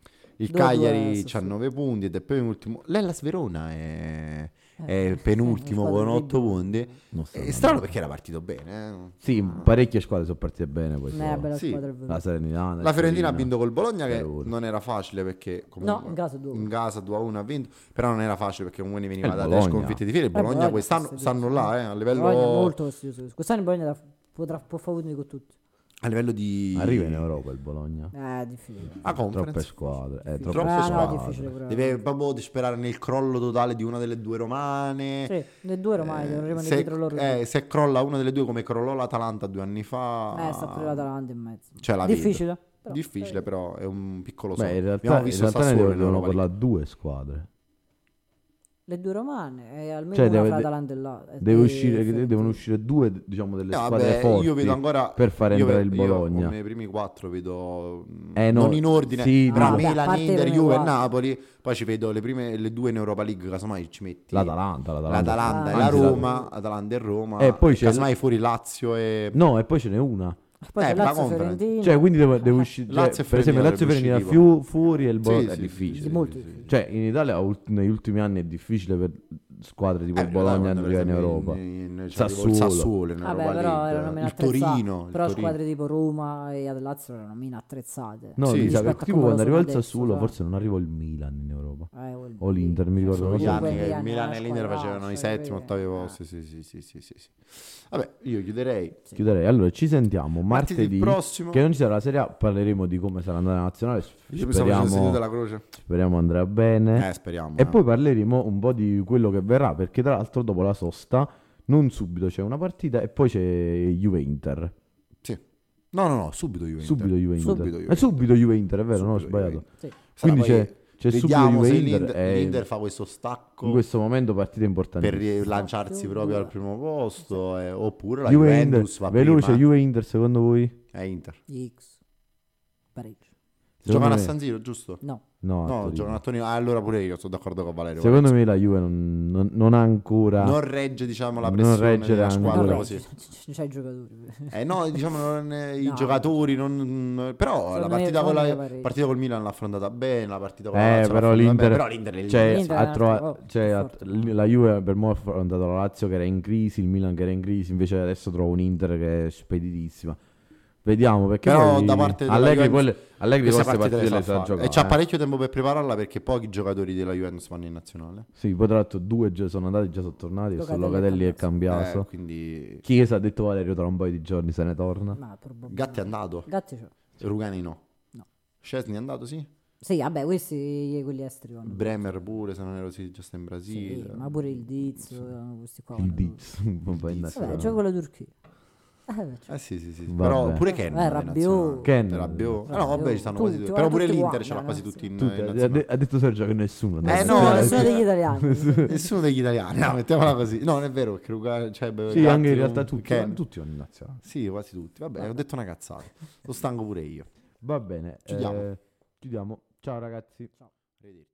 Il Due a due, Cagliari sì, ha sì. nove punti ed è penultimo. L'Hellas Verona è, è Eh, il penultimo una con squadra otto punti. Non sto È andando. strano perché era partito bene. eh. Sì, parecchie squadre sono partite bene. Poi Eh, solo. bella Sì. squadra è venuta. La Salernitana. La il Fiorentina ha Torino. vinto col Bologna che Verona. non era facile perché comunque No, in casa due. in casa due a uno ha vinto, però non era facile perché comunque ne veniva Eh, il da tre Bologna. sconfitte di fila. Il Eh, Bologna Bologna quest'anno fastidioso. stanno là eh, a livello Bologna è molto fastidioso. Quest'anno il Bologna da- potrà, può fare uno con tutti. a livello di Arriva in Europa il Bologna. Eh, è difficile. a Troppe conference. squadre. Eh, Difficile. troppe Eh, no, è squadre. difficile pure. Deve proprio sperare nel crollo totale di una delle due romane. Sì, le due ormai devono rimanere se, dietro loro. eh, se crolla una delle due come crollò l'Atalanta due anni fa, Eh, sta pure l'Atalanta in mezzo. cioè la vedo. Difficile. però. Difficile, però è un piccolo Beh, in sogno. realtà, Abbiamo in visto realtà ne Sassuolo devono, in devono Europa League. parlare due squadre. Le due romane e almeno Cioè, una deve- fra de- Atalanta e là. e- Deve e uscire, Fiorentina. devono uscire due, diciamo, delle Eh, squadre vabbè, forti io vedo ancora per fare io entrare ve- il io Bologna. come primi quattro vedo mm, Eh, no, non in ordine, sì, tra no. Vabbè, a Milan, parte i Inter, primi Juve e quattro. Napoli. Poi ci vedo le prime le due in Europa League, casomai ci metti L'Atalanta, l'Atalanta. l'Atalanta e Ah. la Anzi, la- Roma, Atalanta e Roma. E poi c'è casomai fuori Lazio e No, e poi ce n'è una. Poi Eh, c'è la Lazio Conference. Fiorentina. Cioè, quindi deve, deve Eh, uscire. Lazio e Per esempio, Lazio e Fiorentina Fiorentina dovrebbe fiu- fuori e il Bologna Sì, è sì, difficile. sì, molto difficile. Cioè, in Italia ult- negli ultimi anni è difficile per squadre tipo Eh, il Bologna quando, per arrivare in esempio, Europa. in- in- Sassuolo. il Sassuolo in Vabbè, Europa però League, erano meno il attrezzate. Torino, il Però Torino. squadre tipo Roma e ad Lazio erano meno attrezzate. No, Sì, mi sa che rispetto a tipo come lo quando arriva il sono adesso, Sassuolo, cioè. forse non arriva il Milan in Europa. Eh, o, il- O l'Inter, mi ricordo. Sono non gli so. anni quegli che il anni Milan la e l'Inter squadra facevano i lascia, settimi, vedi? ottavi Eh. posti. Sì, sì, sì, sì, sì, sì. Vabbè, io chiuderei. Chiuderei. Allora, ci sentiamo Martedì martedì. prossimo. Che non ci sarà la Serie A, parleremo di come sarà andata la nazionale. Io mi stavo facendo il segno Speriamo, della croce. speriamo andrà bene. Eh, speriamo. E eh. poi parleremo un po' di quello che verrà, perché tra l'altro dopo la sosta, non subito c'è una partita e poi c'è Juve-Inter. Sì. No, no, no, subito Juve. Subito Juve-Inter. Subito È Juve. subito Juve-Inter, è vero, no, ho Subito sbagliato. Sì. Quindi Sarà poi- c'è, c'è subito Vediamo se Juve-Inter l'Inter, e l'Inter fa questo stacco in questo momento partita per importantissima. rilanciarsi Più proprio due. al primo posto, eh, oppure la Juve-Inter, Juventus va veloce, prima. Juve-Inter secondo voi? È Inter. X. Pareggio. Secondo Giocano a me- San Siro, giusto? No. No, a No, Torino. giocano a Torino. Ah, allora pure io sono d'accordo con Valerio. Secondo me la Juve non, non- non ha ancora... non regge, diciamo, la non pressione regge della ancora. squadra Non così. regge, c- c'hai i giocatori. Eh no, diciamo non è- i No. giocatori non, però Secondo la me- partita con, secondo me la, pareggio. partita col Milan l'ha affrontata bene, la partita con la Eh, Lazio l'ha però affrontata l'Inter, bene, però l'Inter è cioè, l'Inter è ha un trova- altro po' cioè, più ha- forte. l- la Juve per mo' ha affrontato la Lazio che era in crisi, il Milan che era in crisi, invece adesso trovo un Inter che è speditissima. Vediamo, perché Però poi da parte della Allegri, Juventus quelle, Allegri queste queste partite le sa fa. giocare. E c'ha eh. parecchio tempo per prepararla perché pochi giocatori della Juventus vanno in nazionale. Sì, poi tra l'altro due già sono andati, già sono tornati, adesso Locatelli Locatelli è è cambiato. Eh, quindi Chiesa ha detto Valerio tra un paio di giorni se ne torna. Ma probabilmente. Gatti è andato, Gatti c'è. Rugani no. No. Szczesny è andato, sì. Sì, vabbè, questi quelli esteri vanno. Bremer pure, se non ero sì, già sta in Sì, Brasile. ma pure il Diz, eh, questi qua. Il vanno- Diz, un po' in Diz. nazionale. Vabbè, gioco con la Turchia. Eh, beh, cioè. Eh sì, sì, sì. Vabbè. Però pure Ken. Eh, va in Rabiot. nazionale. Ken. Rabiot. Ah, no, Rabiot. vabbè, ci stanno quasi Tutti, tutti. guarda, Però pure tutti l'Inter qua, ce l'ha no, quasi no, tutti in, Tutti, in ha, nazionale. de- ha detto Sergio che nessuno. Eh, dai. no, Nessuno, eh, nessuno sì. degli italiani. Nessuno degli italiani, no, mettiamola così. No, non è vero, perché Luca, cioè, beh, Sì, Gatti, anche in realtà comunque, tutti, Ken. ma tutti vanno in nazionale. Sì, quasi tutti. Vabbè, ho detto una cazzata. Lo stanco pure io. Va bene, Chiudiamo. eh, chiudiamo. Ciao ragazzi. Arrivederci.